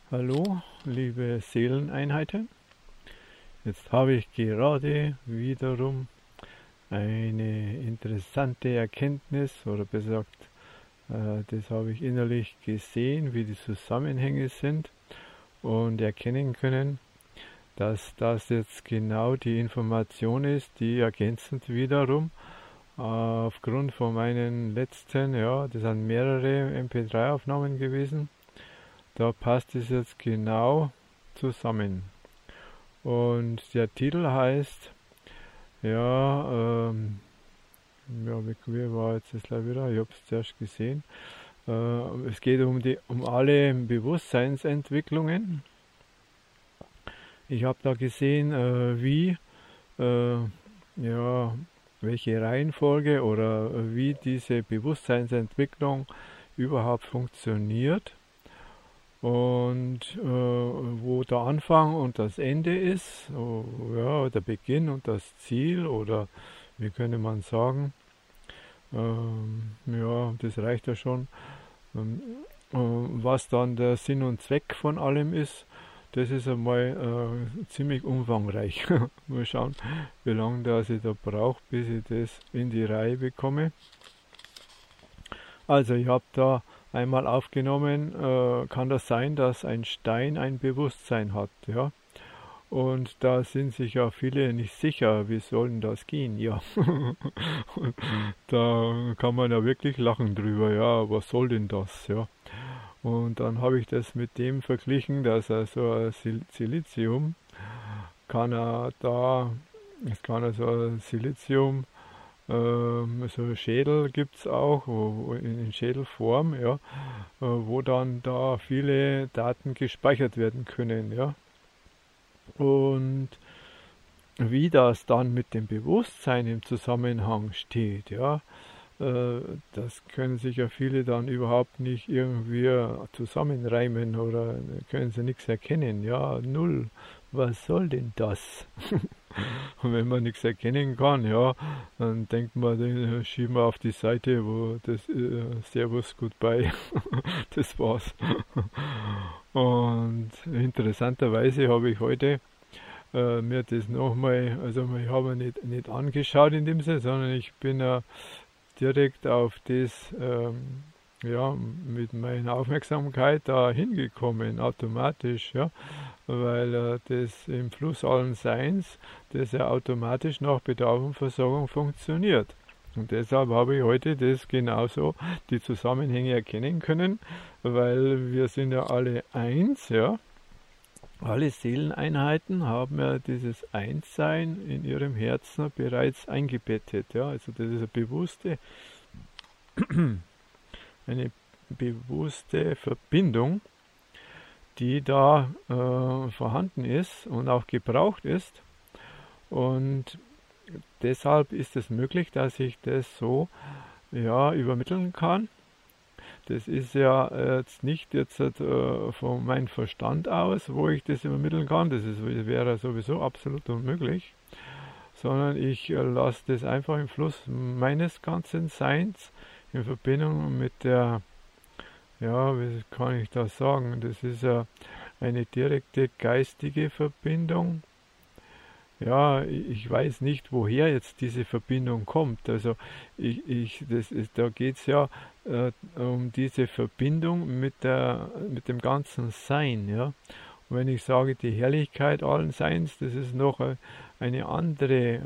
Hallo, liebe Seeleneinheiten. Jetzt habe ich gerade wiederum eine interessante Erkenntnis, oder besser gesagt, das habe ich innerlich gesehen, wie die Zusammenhänge sind und erkennen können, dass das jetzt genau die Information ist, die ergänzend wiederum aufgrund von meinen letzten, ja, das sind mehrere MP3-Aufnahmen gewesen, da passt es jetzt genau zusammen. Und der Titel heißt, ja, ja, wie war jetzt das gleich wieder? Ich habe es zuerst gesehen. Es geht um alle Bewusstseinsentwicklungen. Ich habe da gesehen, ja, welche Reihenfolge oder wie diese Bewusstseinsentwicklung überhaupt funktioniert. Und wo der Anfang und das Ende ist, ja, der Beginn und das Ziel, oder wie könnte man sagen, ja, das reicht ja schon. Ähm, Was dann der Sinn und Zweck von allem ist, das ist einmal ziemlich umfangreich. Mal schauen, wie lange das ich da brauche, bis ich das in die Reihe bekomme. Also ich habe da einmal aufgenommen, kann das sein, dass ein Stein ein Bewusstsein hat, ja? Und da sind sich ja viele nicht sicher, wie soll denn das gehen, ja. Da kann man ja wirklich lachen drüber, ja, was soll denn das, ja. Und dann habe ich das mit dem verglichen, dass er so ein Silizium kann er da, es kann also ein Silizium, so Schädel gibt es auch, in Schädelform, ja, wo dann da viele Daten gespeichert werden können, ja. Und wie das dann mit dem Bewusstsein im Zusammenhang steht, ja, das können sich ja viele dann überhaupt nicht irgendwie zusammenreimen oder können sie nichts erkennen, ja, null. Was soll denn das? Und wenn man nichts erkennen kann, ja, dann denkt man, den schieben wir auf die Seite, wo das Servus, Goodbye, das war's. Und interessanterweise habe ich heute mir das nochmal, also ich habe mir nicht angeschaut in dem Sinne, sondern ich bin direkt auf das, ja, mit meiner Aufmerksamkeit da hingekommen, automatisch, ja, weil das im Fluss allen Seins, das ja automatisch nach Bedarf und Versorgung funktioniert. Und deshalb habe ich heute das genauso die Zusammenhänge erkennen können, weil wir sind ja alle eins, ja. Alle Seeleneinheiten haben ja dieses Einssein in ihrem Herzen bereits eingebettet. Ja? Also das ist eine bewusste Verbindung, die da vorhanden ist und auch gebraucht ist. Und deshalb ist es möglich, dass ich das so, ja, übermitteln kann. Das ist ja jetzt nicht von meinem Verstand aus, wo ich das übermitteln kann. Wäre sowieso absolut unmöglich. Sondern ich lasse das einfach im Fluss meines ganzen Seins in Verbindung mit der, ja, wie kann ich das sagen? Das ist ja eine direkte geistige Verbindung. Ja, ich weiß nicht, woher jetzt diese Verbindung kommt. Also da geht es ja um diese Verbindung mit dem ganzen Sein. Ja? Und wenn ich sage, die Herrlichkeit allen Seins, das ist noch eine andere,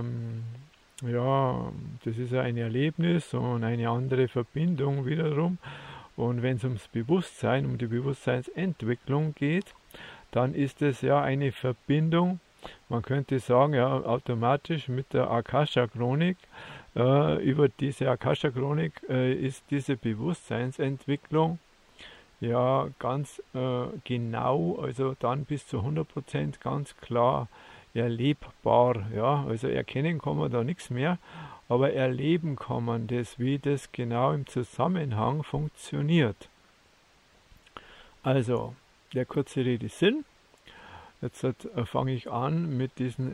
ja, das ist ja ein Erlebnis und eine andere Verbindung wiederum. Und wenn es ums Bewusstsein, um die Bewusstseinsentwicklung geht, dann ist es ja eine Verbindung, man könnte sagen, ja, automatisch mit der Akasha-Chronik. Über diese Akasha-Chronik ist diese Bewusstseinsentwicklung ja ganz genau, also dann bis zu 100% ganz klar erlebbar. Ja? Also erkennen kann man da nichts mehr, aber erleben kann man das, wie das genau im Zusammenhang funktioniert. Also, der kurze Rede Sinn. Jetzt fange ich an mit diesen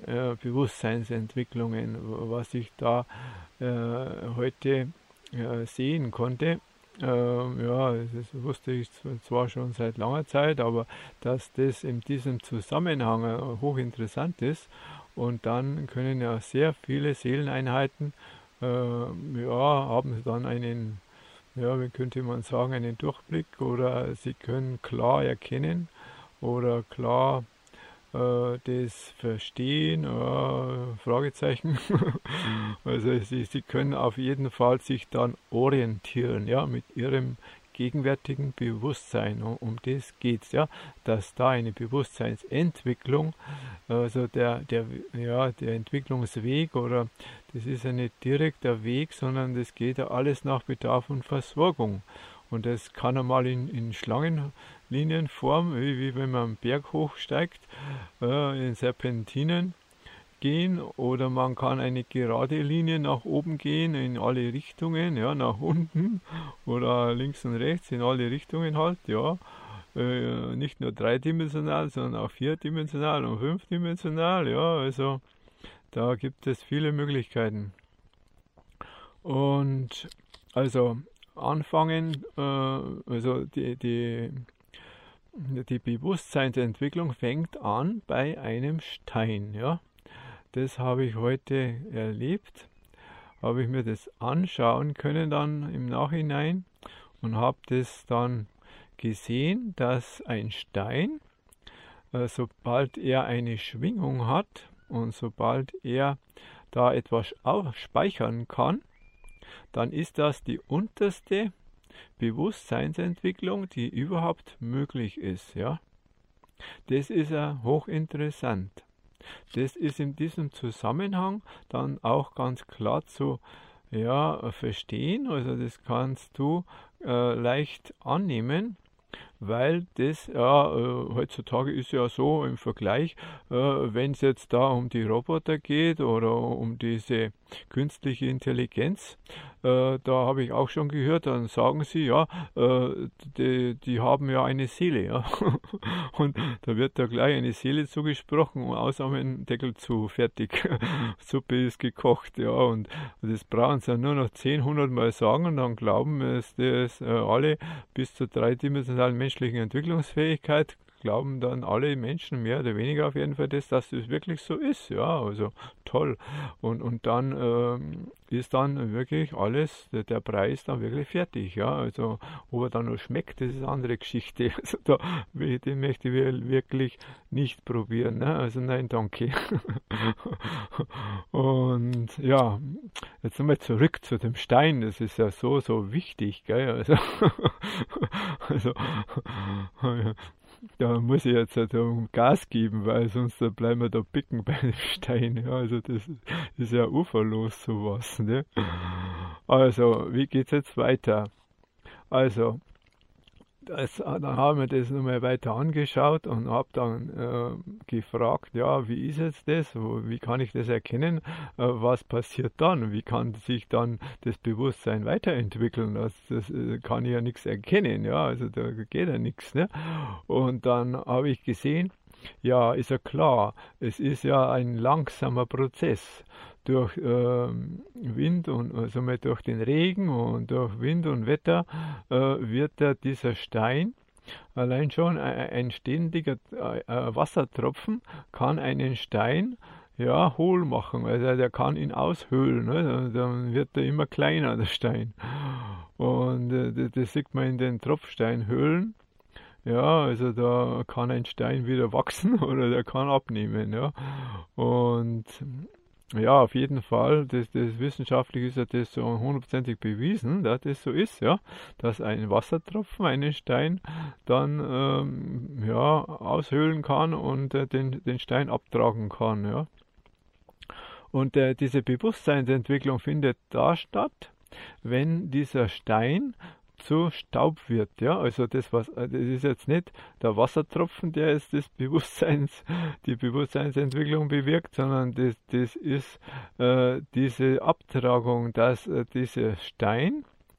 Bewusstseinsentwicklungen, was ich da heute sehen konnte. ja, das wusste ich zwar schon seit langer Zeit, aber dass das in diesem Zusammenhang hochinteressant ist und dann können ja sehr viele Seeleneinheiten, ja, haben dann einen, ja, wie könnte man sagen, einen Durchblick oder sie können klar erkennen oder klar das Verstehen, Fragezeichen. Also sie können auf jeden Fall sich dann orientieren, ja, mit ihrem gegenwärtigen Bewusstsein. Um das geht's, ja, dass da eine Bewusstseinsentwicklung, also der Entwicklungsweg oder das ist ja nicht direkter Weg, sondern das geht ja alles nach Bedarf und Versorgung. Und das kann einmal in Schlangenlinienform, wie wenn man einen Berg hochsteigt, in Serpentinen gehen, oder man kann eine gerade Linie nach oben gehen in alle Richtungen, ja, nach unten oder links und rechts in alle Richtungen halt, ja. Nicht nur dreidimensional, sondern auch vierdimensional und fünfdimensional, ja, also da gibt es viele Möglichkeiten. Und also anfangen, also die Bewusstseinsentwicklung fängt an bei einem Stein, ja. Das habe ich heute erlebt, habe ich mir das anschauen können dann im Nachhinein und habe das dann gesehen, dass ein Stein, sobald er eine Schwingung hat und sobald er da etwas speichern kann, dann ist das die unterste Bewusstseinsentwicklung, die überhaupt möglich ist. Ja? Das ist ja hochinteressant. Das ist in diesem Zusammenhang dann auch ganz klar zu verstehen. Also das kannst du leicht annehmen, weil das heutzutage ist ja so im Vergleich, wenn es jetzt da um die Roboter geht oder um diese künstliche Intelligenz, da habe ich auch schon gehört, dann sagen sie, ja, die haben ja eine Seele, ja. Und da wird da gleich eine Seele zugesprochen und aus am Deckel zu, fertig. Suppe ist gekocht, ja, und das brauchen sie ja nur noch 10, 100 Mal sagen und dann glauben es das alle bis zur dreidimensionalen menschlichen Entwicklungsfähigkeit, glauben dann alle Menschen mehr oder weniger auf jeden Fall dass das wirklich so ist. Ja, also toll. Und dann ist dann wirklich alles, der Preis dann wirklich fertig. Ja, also ob er dann noch schmeckt, das ist eine andere Geschichte. Also den möchte ich wirklich nicht probieren. Ne? Also nein, danke. Und ja, jetzt nochmal zurück zu dem Stein. Das ist ja so wichtig. Gell? Also da muss ich jetzt halt Gas geben, weil sonst bleiben wir da picken bei dem Stein. Ja, also das ist ja uferlos sowas. Ne? Also, wie geht's jetzt weiter? Also, dann haben wir das nochmal weiter angeschaut und habe dann gefragt, ja, wie ist jetzt das? Wie kann ich das erkennen? Was passiert dann? Wie kann sich dann das Bewusstsein weiterentwickeln? Das kann ich ja nichts erkennen, ja, also da geht ja nichts. Ne? Und dann habe ich gesehen, ja, ist ja klar, es ist ja ein langsamer Prozess. Durch Wind und also durch den Regen und durch Wind und Wetter wird dieser Stein, allein schon ein ständiger Wassertropfen kann einen Stein hohl machen, also der kann ihn aushöhlen, ne? Dann wird er immer kleiner, der Stein. Und das sieht man in den Tropfsteinhöhlen. Ja, also da kann ein Stein wieder wachsen oder der kann abnehmen, ja. Und ja, auf jeden Fall, das wissenschaftlich ist ja das so hundertprozentig bewiesen, dass das so ist, ja, dass ein Wassertropfen einen Stein dann aushöhlen kann und den Stein abtragen kann, ja. Und diese Bewusstseinsentwicklung findet da statt, wenn dieser Stein zu Staub wird, ja, also das ist jetzt nicht der Wassertropfen, der jetzt die Bewusstseinsentwicklung bewirkt, sondern das ist diese Abtragung, dass dieser Stein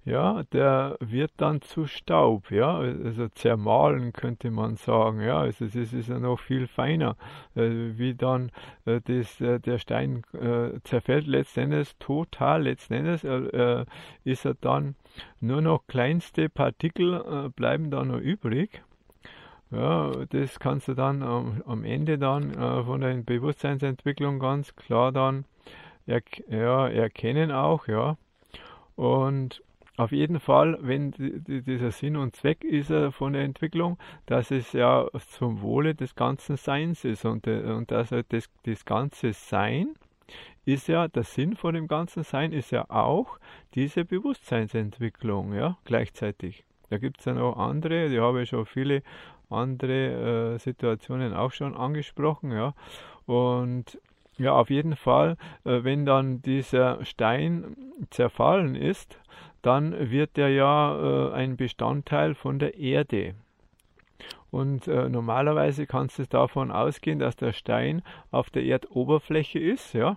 ja, der wird dann zu Staub, ja, also zermahlen könnte man sagen, ja, also das ist ja noch viel feiner, wie dann der Stein zerfällt letzten Endes total, letzten Endes ist er dann nur noch kleinste Partikel bleiben da noch übrig. Ja, das kannst du dann am Ende dann von der Bewusstseinsentwicklung ganz klar dann erkennen auch, ja. Und auf jeden Fall, wenn dieser Sinn und Zweck ist von der Entwicklung, dass es ja zum Wohle des ganzen Seins ist und dass das ganze Sein ist ja, der Sinn von dem ganzen Sein ist ja auch diese Bewusstseinsentwicklung, ja, gleichzeitig. Da gibt es ja noch andere, die habe ich schon viele andere Situationen auch schon angesprochen, ja. Und ja, auf jeden Fall, wenn dann dieser Stein zerfallen ist, dann wird er ja ein Bestandteil von der Erde. Und normalerweise kannst du davon ausgehen, dass der Stein auf der Erdoberfläche ist, ja.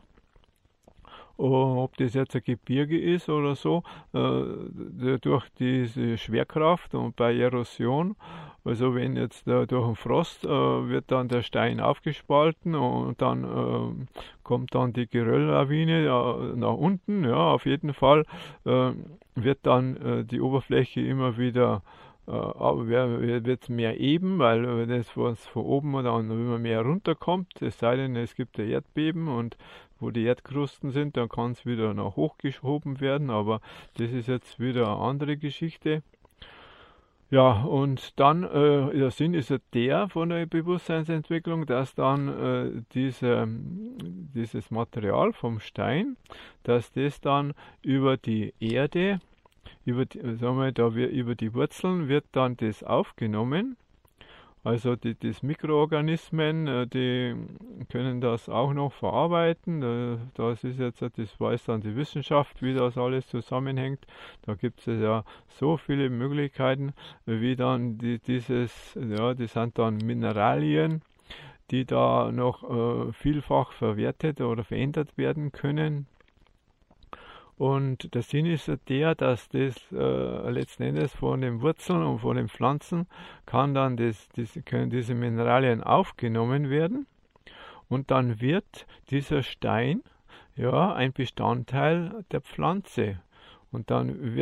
Ob das jetzt ein Gebirge ist oder so, durch diese Schwerkraft und bei Erosion, also wenn jetzt durch den Frost wird dann der Stein aufgespalten und dann kommt dann die Gerölllawine nach unten, ja, auf jeden Fall wird dann die Oberfläche immer wieder wird mehr eben, weil das was von oben dann immer mehr runterkommt, es sei denn, es gibt ein Erdbeben und wo die Erdkrusten sind, dann kann es wieder nach hochgeschoben werden, aber das ist jetzt wieder eine andere Geschichte. Ja, und dann, der Sinn ist ja der von der Bewusstseinsentwicklung, dass dann dieses Material vom Stein, dass das dann über die Erde, über die Wurzeln wird dann das aufgenommen. Also die Mikroorganismen, die können das auch noch verarbeiten. Das ist jetzt, das weiß dann die Wissenschaft, wie das alles zusammenhängt. Da gibt es ja so viele Möglichkeiten, wie dann das sind dann Mineralien, die da noch vielfach verwertet oder verändert werden können. Und der Sinn ist der, dass das letzten Endes von den Wurzeln und von den Pflanzen können diese Mineralien aufgenommen werden und dann wird dieser Stein ja ein Bestandteil der Pflanze. Und dann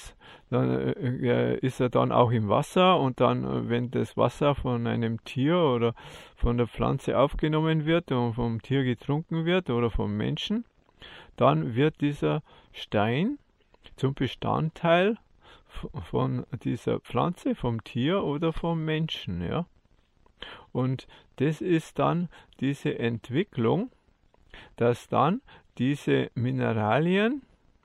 ist er dann auch im Wasser und dann, wenn das Wasser von einem Tier oder von der Pflanze aufgenommen wird und vom Tier getrunken wird oder vom Menschen, dann wird dieser Stein zum Bestandteil von dieser Pflanze, vom Tier oder vom Menschen. Ja? Und das ist dann diese Entwicklung, dass dann diese Mineralien,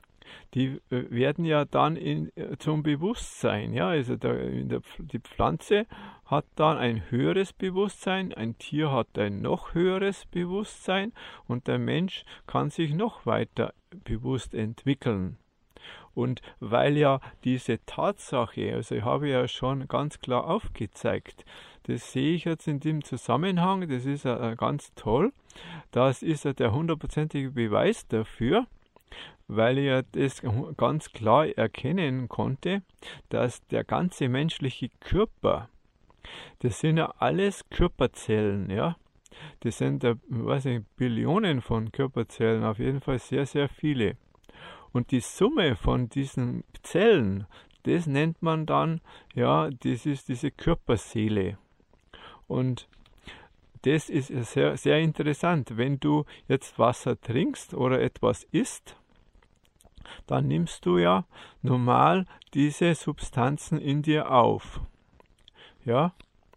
die werden ja dann zum Bewusstsein. Ja? Also die Pflanze hat dann ein höheres Bewusstsein, ein Tier hat ein noch höheres Bewusstsein und der Mensch kann sich noch weiter bewusst entwickeln. Und weil ja diese Tatsache, also ich habe ja schon ganz klar aufgezeigt, das sehe ich jetzt in dem Zusammenhang, das ist ganz toll, das ist ja der 100%ige Beweis dafür, weil ich ja das ganz klar erkennen konnte, dass der ganze menschliche Körper, das sind ja alles Körperzellen, ja. Das sind, weiß ich, Billionen von Körperzellen, auf jeden Fall sehr, sehr viele. Und die Summe von diesen Zellen, das nennt man dann, ja, das ist diese Körperseele. Und das ist sehr, sehr interessant. Wenn du jetzt Wasser trinkst oder etwas isst, dann nimmst du ja normal diese Substanzen in dir auf. Ja,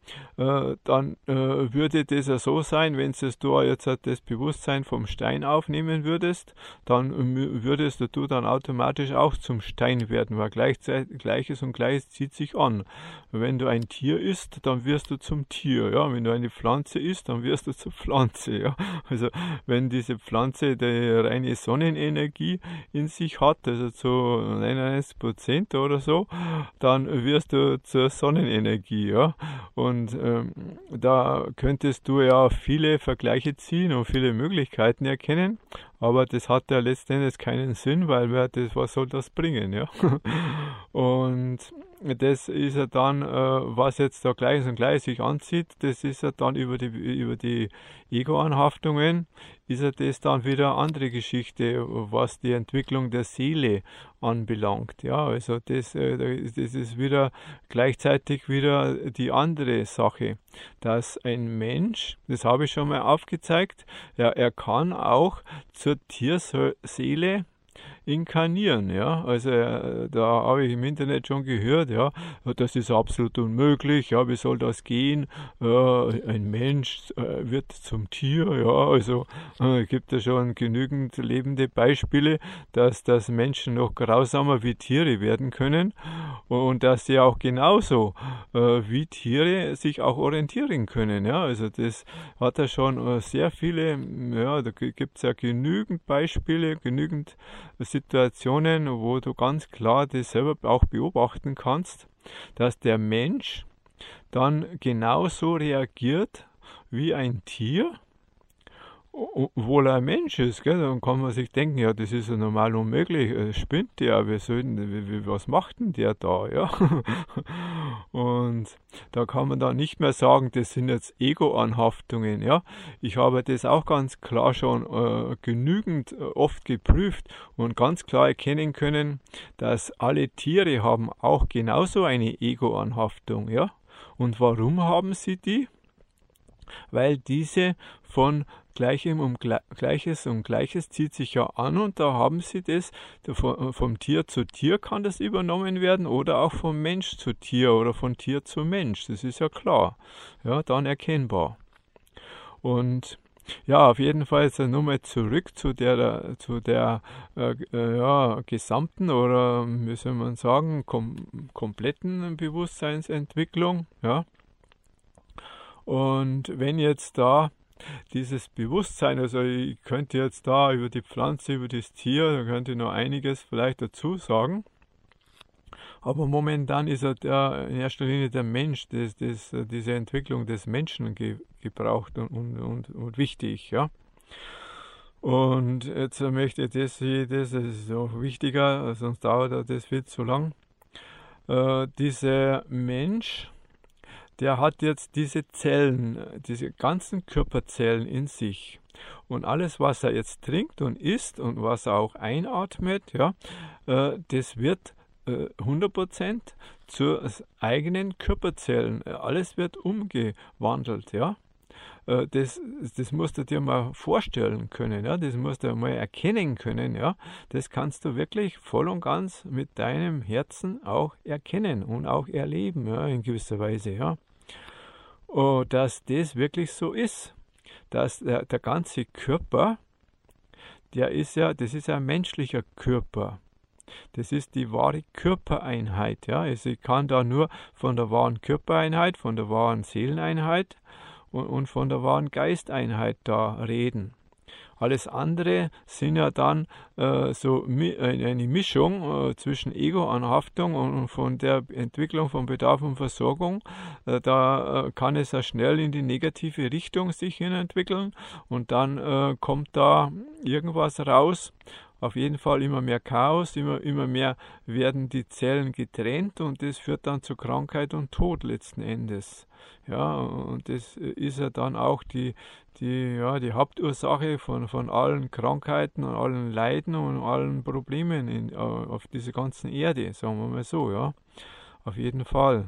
dann würde das ja so sein, wenn du jetzt das Bewusstsein vom Stein aufnehmen würdest, dann würdest du dann automatisch auch zum Stein werden, weil Gleiches und Gleiches zieht sich an. Wenn du ein Tier isst, dann wirst du zum Tier, ja. Wenn du eine Pflanze isst, dann wirst du zur Pflanze, ja. Also wenn diese Pflanze die reine Sonnenenergie in sich hat, also zu 99% oder so, dann wirst du zur Sonnenenergie, ja. Und Und da könntest du ja viele Vergleiche ziehen und viele Möglichkeiten erkennen, aber das hat ja letztendlich keinen Sinn, weil was soll das bringen, ja? Und das ist ja dann, was jetzt da gleich und gleich sich anzieht, das ist ja dann über die Ego-Anhaftungen, ist ja das dann wieder eine andere Geschichte, was die Entwicklung der Seele anbelangt. Ja, also das ist wieder gleichzeitig wieder die andere Sache, dass ein Mensch, das habe ich schon mal aufgezeigt, ja, er kann auch zur Tierseele inkarnieren, ja. Also da habe ich im Internet schon gehört, ja, das ist absolut unmöglich, ja, wie soll das gehen? Ein Mensch wird zum Tier, ja, also gibt es schon genügend lebende Beispiele, dass Menschen noch grausamer wie Tiere werden können und dass sie auch genauso wie Tiere sich auch orientieren können, ja. Also das hat er schon sehr viele, ja, da gibt es ja genügend Beispiele, genügend Situationen, wo du ganz klar das selber auch beobachten kannst, dass der Mensch dann genauso reagiert wie ein Tier, obwohl er ein Mensch ist, gell? Dann kann man sich denken, ja, das ist ja normal unmöglich, spinnt der, was macht denn der da, ja? Und da kann man dann nicht mehr sagen, das sind jetzt Ego-Anhaftungen, ja? Ich habe das auch ganz klar schon genügend oft geprüft und ganz klar erkennen können, dass alle Tiere haben auch genauso eine Ego-Anhaftung, ja? Und warum haben sie die? Weil diese von Gleichem um Gleiches und Gleiches zieht sich ja an und da haben sie das, vom Tier zu Tier kann das übernommen werden oder auch vom Mensch zu Tier oder von Tier zu Mensch, das ist ja klar, ja, dann erkennbar. Und ja, auf jeden Fall jetzt nochmal zurück zu der ja, gesamten oder wie soll man sagen, kompletten Bewusstseinsentwicklung, ja. Und wenn jetzt da dieses Bewusstsein, also ich könnte jetzt da über die Pflanze, über das Tier, da könnte ich noch einiges vielleicht dazu sagen, aber momentan ist ja in erster Linie der Mensch, diese Entwicklung des Menschen gebraucht und wichtig, ja. Und jetzt möchte ich das ist auch wichtiger, sonst dauert das viel zu lang. Dieser Mensch, der hat jetzt diese Zellen, diese ganzen Körperzellen in sich. Und alles, was er jetzt trinkt und isst und was er auch einatmet, ja, das wird 100% zu eigenen Körperzellen. Alles wird umgewandelt, ja. Das musst du dir mal vorstellen können, ja, das musst du mal erkennen können, ja, das kannst du wirklich voll und ganz mit deinem Herzen auch erkennen und auch erleben, ja, in gewisser Weise, ja. Dass das wirklich so ist, dass der ganze Körper, das ist ja ein menschlicher Körper. Das ist die wahre Körpereinheit, ja. Also ich kann da nur von der wahren Körpereinheit, von der wahren Seeleneinheit und von der wahren Geisteinheit da reden. Alles andere sind ja dann so eine Mischung zwischen Ego-Anhaftung und von der Entwicklung von Bedarf und Versorgung. Da kann es ja schnell in die negative Richtung sich hin entwickeln und dann kommt da irgendwas raus. Auf jeden Fall immer mehr Chaos, immer mehr werden die Zellen getrennt und das führt dann zu Krankheit und Tod letzten Endes. Ja, und das ist ja dann auch die Hauptursache von allen Krankheiten und allen Leiden und allen Problemen auf dieser ganzen Erde, sagen wir mal so, ja. Auf jeden Fall.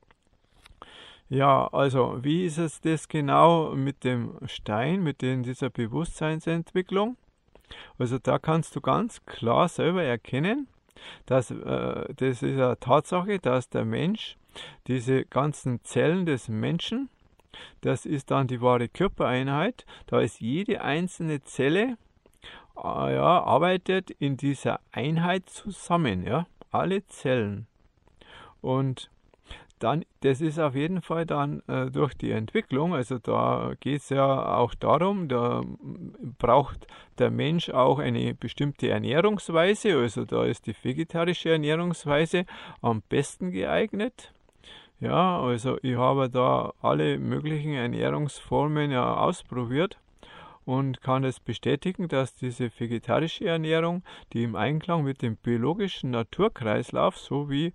Ja, also wie ist es das genau mit dem Stein, dieser Bewusstseinsentwicklung? Also da kannst du ganz klar selber erkennen, dass das ist eine Tatsache, dass der Mensch diese ganzen Zellen des Menschen, das ist dann die wahre Körpereinheit, da ist jede einzelne Zelle, ja, arbeitet in dieser Einheit zusammen, ja, alle Zellen. Und dann, das ist auf jeden Fall dann durch die Entwicklung, also da geht es ja auch darum, da braucht der Mensch auch eine bestimmte Ernährungsweise, also da ist die vegetarische Ernährungsweise am besten geeignet. Ja, also ich habe da alle möglichen Ernährungsformen ja ausprobiert und kann es bestätigen, dass diese vegetarische Ernährung, die im Einklang mit dem biologischen Naturkreislauf sowie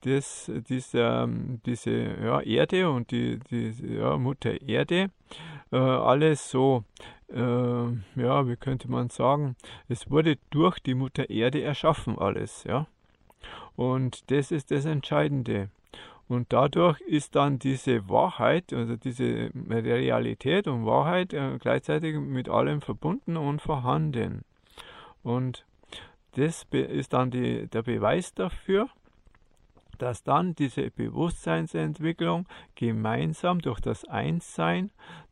diese Erde und die Mutter Erde, alles so, wie könnte man sagen, es wurde durch die Mutter Erde erschaffen alles, ja. Und das ist das Entscheidende. Und dadurch ist dann diese Wahrheit, also diese Realität und Wahrheit gleichzeitig mit allem verbunden und vorhanden. Und das ist dann der Beweis dafür, dass dann diese Bewusstseinsentwicklung gemeinsam durch das Einssein,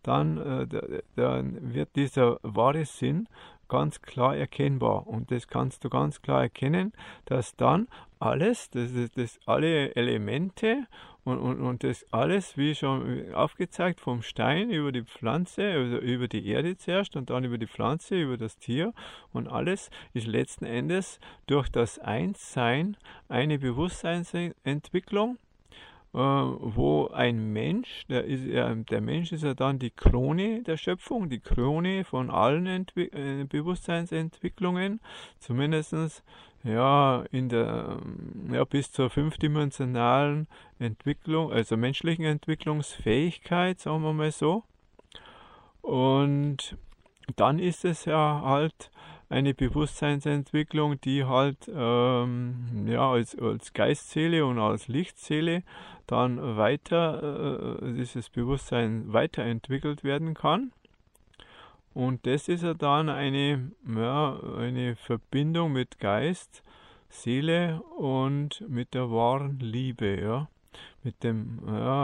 dann wird dieser wahre Sinn ganz klar erkennbar. Und das kannst du ganz klar erkennen, dass dann alles, alle Elemente und das alles, wie schon aufgezeigt, vom Stein über die Pflanze, also über die Erde zuerst und dann über die Pflanze, über das Tier und alles ist letzten Endes durch das Einssein eine Bewusstseinsentwicklung, wo ein Mensch, der Mensch ist ja dann die Krone der Schöpfung, die Krone von allen Bewusstseinsentwicklungen, zumindest bis zur fünfdimensionalen Entwicklung, also menschlichen Entwicklungsfähigkeit, sagen wir mal so. Und dann ist es ja halt eine Bewusstseinsentwicklung, die halt als Geistseele und als Lichtseele dann weiter, dieses Bewusstsein weiterentwickelt werden kann. Und das ist ja dann eine Verbindung mit Geist, Seele und mit der wahren Liebe, ja. Mit dem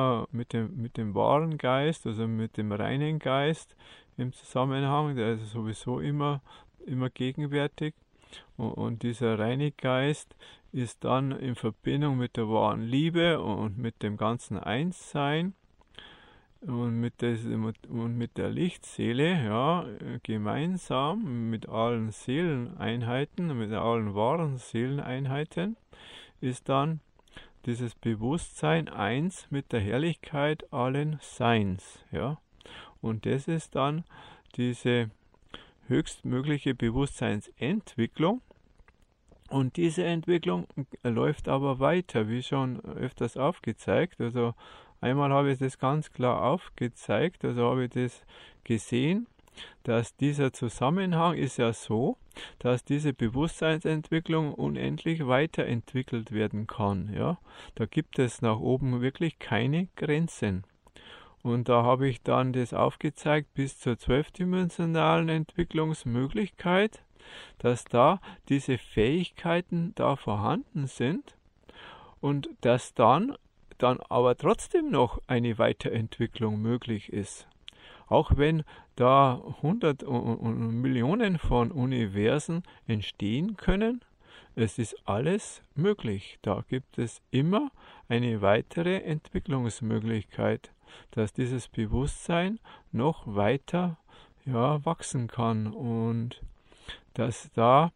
wahren Geist, also mit dem reinen Geist im Zusammenhang, der ist sowieso immer gegenwärtig. Und dieser reine Geist ist dann in Verbindung mit der wahren Liebe und mit dem ganzen Einssein und mit der Lichtseele, ja, gemeinsam mit allen Seeleneinheiten, mit allen wahren Seeleneinheiten, ist dann dieses Bewusstsein eins mit der Herrlichkeit allen Seins, ja. Und das ist dann diese höchstmögliche Bewusstseinsentwicklung. Und diese Entwicklung läuft aber weiter, wie schon öfters aufgezeigt. Also einmal habe ich das ganz klar aufgezeigt, also habe ich das gesehen, dass dieser Zusammenhang ist ja so, dass diese Bewusstseinsentwicklung unendlich weiterentwickelt werden kann. Ja? Da gibt es nach oben wirklich keine Grenzen. Und da habe ich dann das aufgezeigt bis zur 12-dimensionalen Entwicklungsmöglichkeit, dass da diese Fähigkeiten da vorhanden sind und dass dann aber trotzdem noch eine Weiterentwicklung möglich ist. Auch wenn da 100 und Millionen von Universen entstehen können, es ist alles möglich. Da gibt es immer eine weitere Entwicklungsmöglichkeit, dass dieses Bewusstsein noch weiter wachsen kann und dass da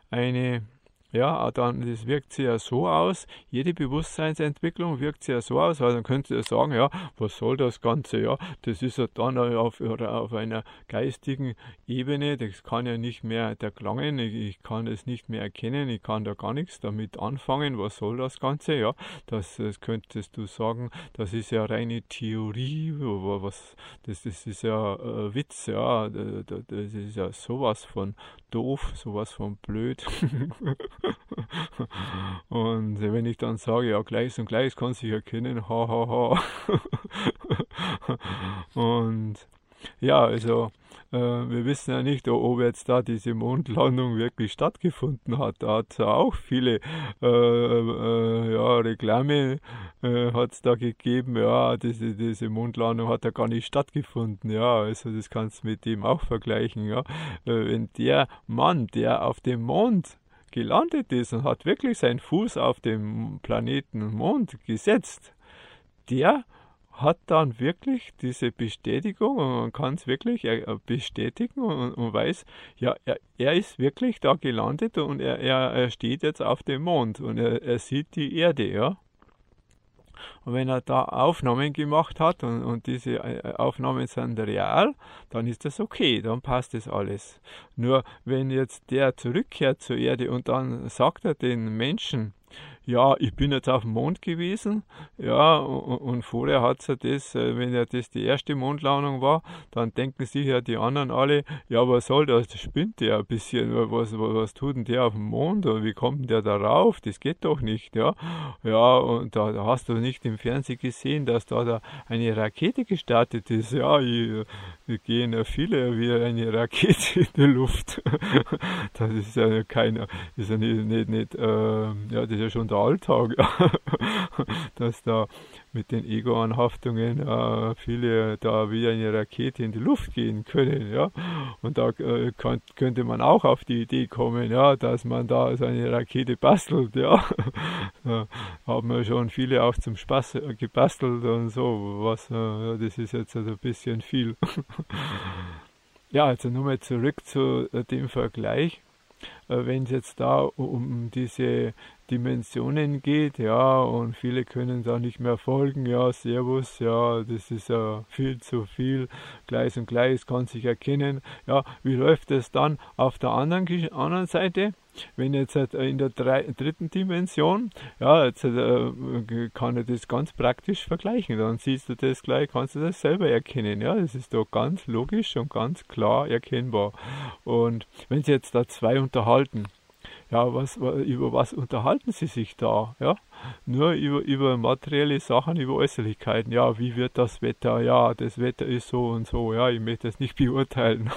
das wirkt sich ja so aus, jede Bewusstseinsentwicklung wirkt sich ja so aus, weil dann könnt ihr sagen, ja, was soll das Ganze, ja, das ist ja dann auf einer geistigen Ebene, das kann ja nicht mehr erklangen, ich kann es nicht mehr erkennen, ich kann da gar nichts damit anfangen, was soll das Ganze, ja, das könntest du sagen, das ist ja reine Theorie, das ist ja Witz, ja, das ist ja sowas von doof, sowas von blöd. Und wenn ich dann sage, ja, Gleiches und Gleiches kann sich erkennen, ha, ha, ha. Und ja, also wir wissen ja nicht, ob jetzt da diese Mondlandung wirklich stattgefunden hat. Da hat es ja auch viele Reklame hat es da gegeben, ja, diese Mondlandung hat ja gar nicht stattgefunden, ja, also das kannst du mit dem auch vergleichen, ja. Wenn der Mann, der auf dem Mond gelandet ist und hat wirklich seinen Fuß auf dem Planeten Mond gesetzt, der hat dann wirklich diese Bestätigung und man kann es wirklich bestätigen und weiß, ja, er ist wirklich da gelandet und er steht jetzt auf dem Mond und er sieht die Erde, ja. Und wenn er da Aufnahmen gemacht hat und diese Aufnahmen sind real, dann ist das okay, dann passt das alles. Nur wenn jetzt der zurückkehrt zur Erde und dann sagt er den Menschen, ja, ich bin jetzt auf dem Mond gewesen, ja, und vorher hat er das, wenn ja das die erste Mondlandung war, dann denken sich ja die anderen alle, ja, was soll das, das spinnt der ein bisschen, was tut denn der auf dem Mond, oder wie kommt denn der darauf, das geht doch nicht, ja, ja, und da hast du nicht im Fernsehen gesehen, dass da eine Rakete gestartet ist, ja, wir gehen ja viele wie eine Rakete in die Luft, das ist ja keiner, ist ja nicht ja, das ist ja schon der Alltag, ja. Dass da mit den Ego-Anhaftungen viele da wie eine Rakete in die Luft gehen können, ja. Und da könnte man auch auf die Idee kommen, ja, dass man da so eine Rakete bastelt, ja. Da haben wir schon viele auch zum Spaß gebastelt und so, was, das ist jetzt also ein bisschen viel. Ja, also nur mal zurück zu dem Vergleich. Wenn es jetzt da um diese Dimensionen geht, ja, und viele können da nicht mehr folgen, ja, Servus, ja, das ist ja viel zu viel, Gleis und Gleis kann sich erkennen, ja, wie läuft es dann auf der anderen Seite? Wenn jetzt in der dritten Dimension, ja, jetzt kann ich das ganz praktisch vergleichen, dann siehst du das gleich, kannst du das selber erkennen, ja, das ist doch ganz logisch und ganz klar erkennbar. Und wenn sie jetzt da zwei unterhalten, ja, über was unterhalten sie sich da? Ja? Nur über materielle Sachen, über Äußerlichkeiten. Ja, wie wird das Wetter? Ja, das Wetter ist so und so. Ja, ich möchte das nicht beurteilen.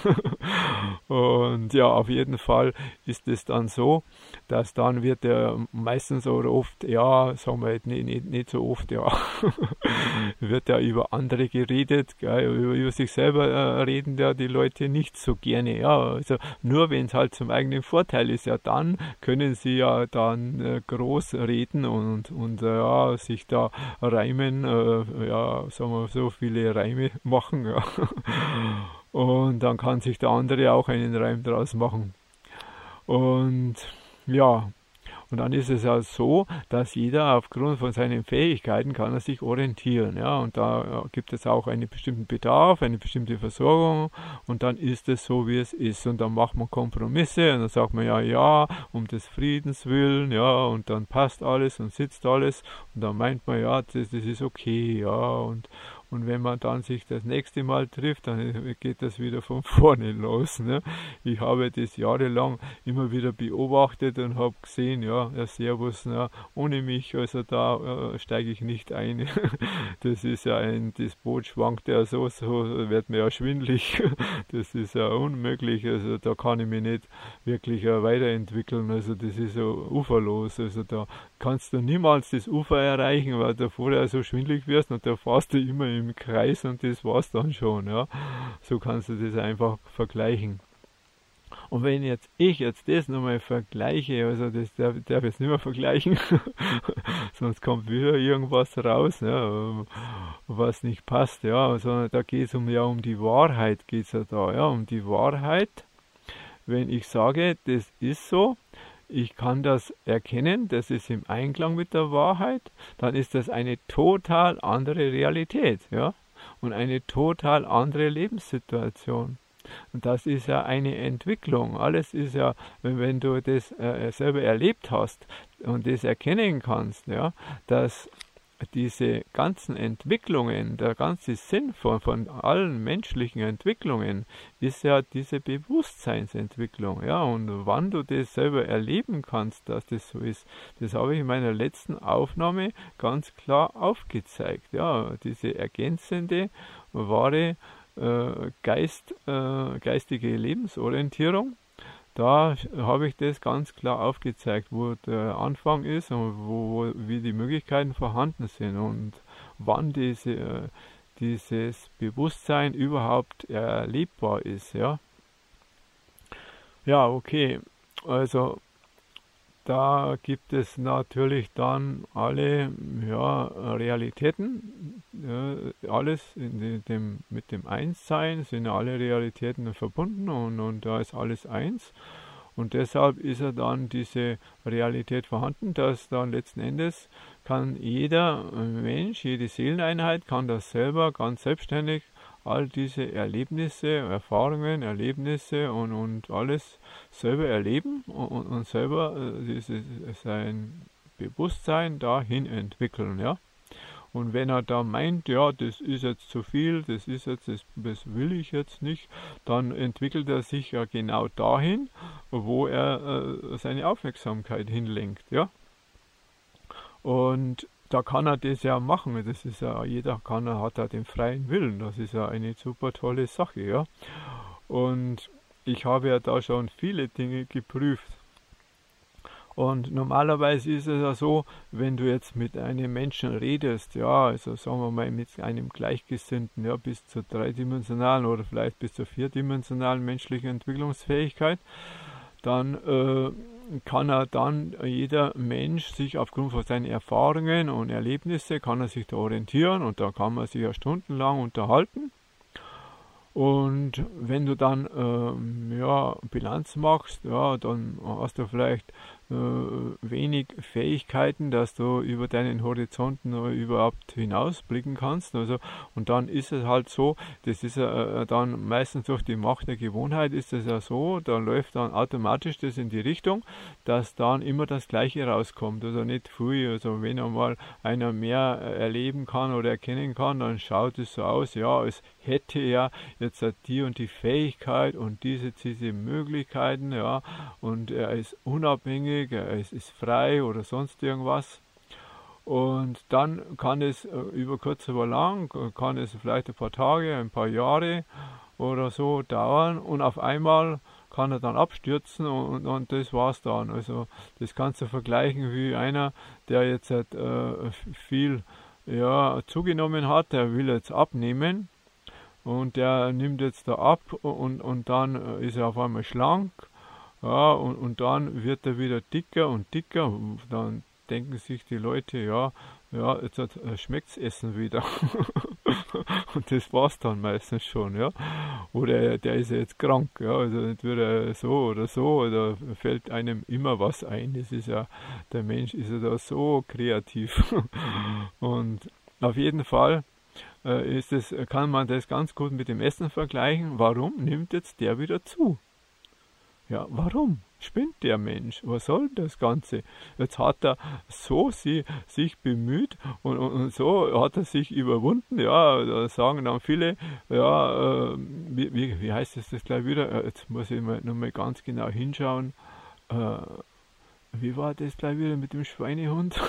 Und ja, auf jeden Fall ist es dann so, dass dann wird meistens oder oft, ja, sagen wir nicht so oft, ja, wird ja über andere geredet, über sich selber reden ja die Leute nicht so gerne. Ja, also nur wenn es halt zum eigenen Vorteil ist, ja, dann können sie ja dann groß reden und ja, sich da reimen, ja, sagen wir so viele Reime machen, ja. Und dann kann sich der andere auch einen Reim draus machen. Und ja, und dann ist es ja so, dass jeder aufgrund von seinen Fähigkeiten kann er sich orientieren, ja, und da gibt es auch einen bestimmten Bedarf, eine bestimmte Versorgung und dann ist es so, wie es ist und dann macht man Kompromisse und dann sagt man ja, um des Friedens willen, ja, und dann passt alles und sitzt alles und dann meint man, ja, das ist okay, ja, und wenn man dann sich das nächste Mal trifft, dann geht das wieder von vorne los. Ne? Ich habe das jahrelang immer wieder beobachtet und habe gesehen, ja, Servus, na, ohne mich, also da steige ich nicht ein. Das ist ja das Boot schwankt ja so wird mir ja schwindlig. Das ist ja unmöglich, also da kann ich mich nicht wirklich weiterentwickeln. Also das ist so uferlos. Also da kannst du niemals das Ufer erreichen, weil du vorher so schwindlig wirst und da fährst du immer im Kreis und das war's dann schon, ja. So kannst du das einfach vergleichen. Und wenn ich jetzt das nochmal vergleiche, also das darf ich jetzt nicht mehr vergleichen, sonst kommt wieder irgendwas raus, ja, was nicht passt, ja, sondern da geht es um die Wahrheit, geht's ja da, ja, um die Wahrheit. Wenn ich sage, das ist so, ich kann das erkennen, das ist im Einklang mit der Wahrheit, dann ist das eine total andere Realität, ja, und eine total andere Lebenssituation. Und das ist ja eine Entwicklung. Alles ist ja, wenn du das selber erlebt hast und das erkennen kannst, ja, dass diese ganzen Entwicklungen, der ganze Sinn von allen menschlichen Entwicklungen ist ja diese Bewusstseinsentwicklung, ja, und wann du das selber erleben kannst, dass das so ist, das habe ich in meiner letzten Aufnahme ganz klar aufgezeigt, ja, diese ergänzende, wahre geistige Lebensorientierung. Da habe ich das ganz klar aufgezeigt, wo der Anfang ist und wie die Möglichkeiten vorhanden sind und wann dieses Bewusstsein überhaupt erlebbar ist. Ja, ja, okay. Also da gibt es natürlich dann alle Realitäten, alles mit dem Einssein sind alle Realitäten verbunden und da ist alles eins. Und deshalb ist ja dann diese Realität vorhanden, dass dann letzten Endes kann jeder Mensch, jede Seeleneinheit kann das selber ganz selbstständig, all diese Erlebnisse, Erfahrungen, Erlebnisse und alles selber erleben und selber sein Bewusstsein dahin entwickeln, ja. Und wenn er da meint, ja, das ist jetzt zu viel, das will ich jetzt nicht, dann entwickelt er sich ja genau dahin, wo er seine Aufmerksamkeit hinlenkt, ja. Und da kann er das ja machen, das ist ja, hat ja den freien Willen, das ist ja eine super tolle Sache, ja. Und ich habe ja da schon viele Dinge geprüft. Und normalerweise ist es ja so, wenn du jetzt mit einem Menschen redest, ja, also sagen wir mal mit einem Gleichgesinnten, ja, bis zur dreidimensionalen oder vielleicht bis zur vierdimensionalen menschlichen Entwicklungsfähigkeit, dann kann er dann jeder Mensch sich aufgrund von seinen Erfahrungen und Erlebnissen, kann er sich da orientieren und da kann man sich ja stundenlang unterhalten. Und wenn du dann ja, Bilanz machst, ja, dann hast du vielleicht wenig Fähigkeiten, dass du über deinen Horizonten überhaupt hinausblicken kannst. Also, und dann ist es halt so, das ist dann meistens durch die Macht der Gewohnheit ist es ja so, da läuft dann automatisch das in die Richtung, dass dann immer das Gleiche rauskommt. Also nicht viel, also wenn einmal einer mehr erleben kann oder erkennen kann, dann schaut es so aus, ja, als hätte er jetzt die und die Fähigkeit und diese Möglichkeiten, ja, und er ist unabhängig, er ist frei oder sonst irgendwas. Und dann kann es über kurz oder lang, kann es vielleicht ein paar Tage, ein paar Jahre oder so dauern und auf einmal kann er dann abstürzen und das war's dann. Also das kannst du vergleichen wie einer, der jetzt viel ja, zugenommen hat, der will jetzt abnehmen. Und der nimmt jetzt da ab und dann ist er auf einmal schlank, ja, und dann wird er wieder dicker und dicker. Dann denken sich die Leute, ja, jetzt schmeckt's Essen wieder. Und das war's dann meistens schon, ja. Oder der ist ja jetzt krank, ja, also entweder so oder fällt einem immer was ein. Das ist ja, der Mensch ist ja da so kreativ. Und auf jeden Fall kann man das ganz gut mit dem Essen vergleichen. Warum nimmt jetzt der wieder zu? Ja, warum? Spinnt der Mensch? Was soll das Ganze? Jetzt hat er so sich bemüht und so hat er sich überwunden. Ja, da sagen dann viele, ja, wie heißt das gleich wieder? Jetzt muss ich mal nochmal ganz genau hinschauen. Wie war das gleich wieder mit dem Schweinehund?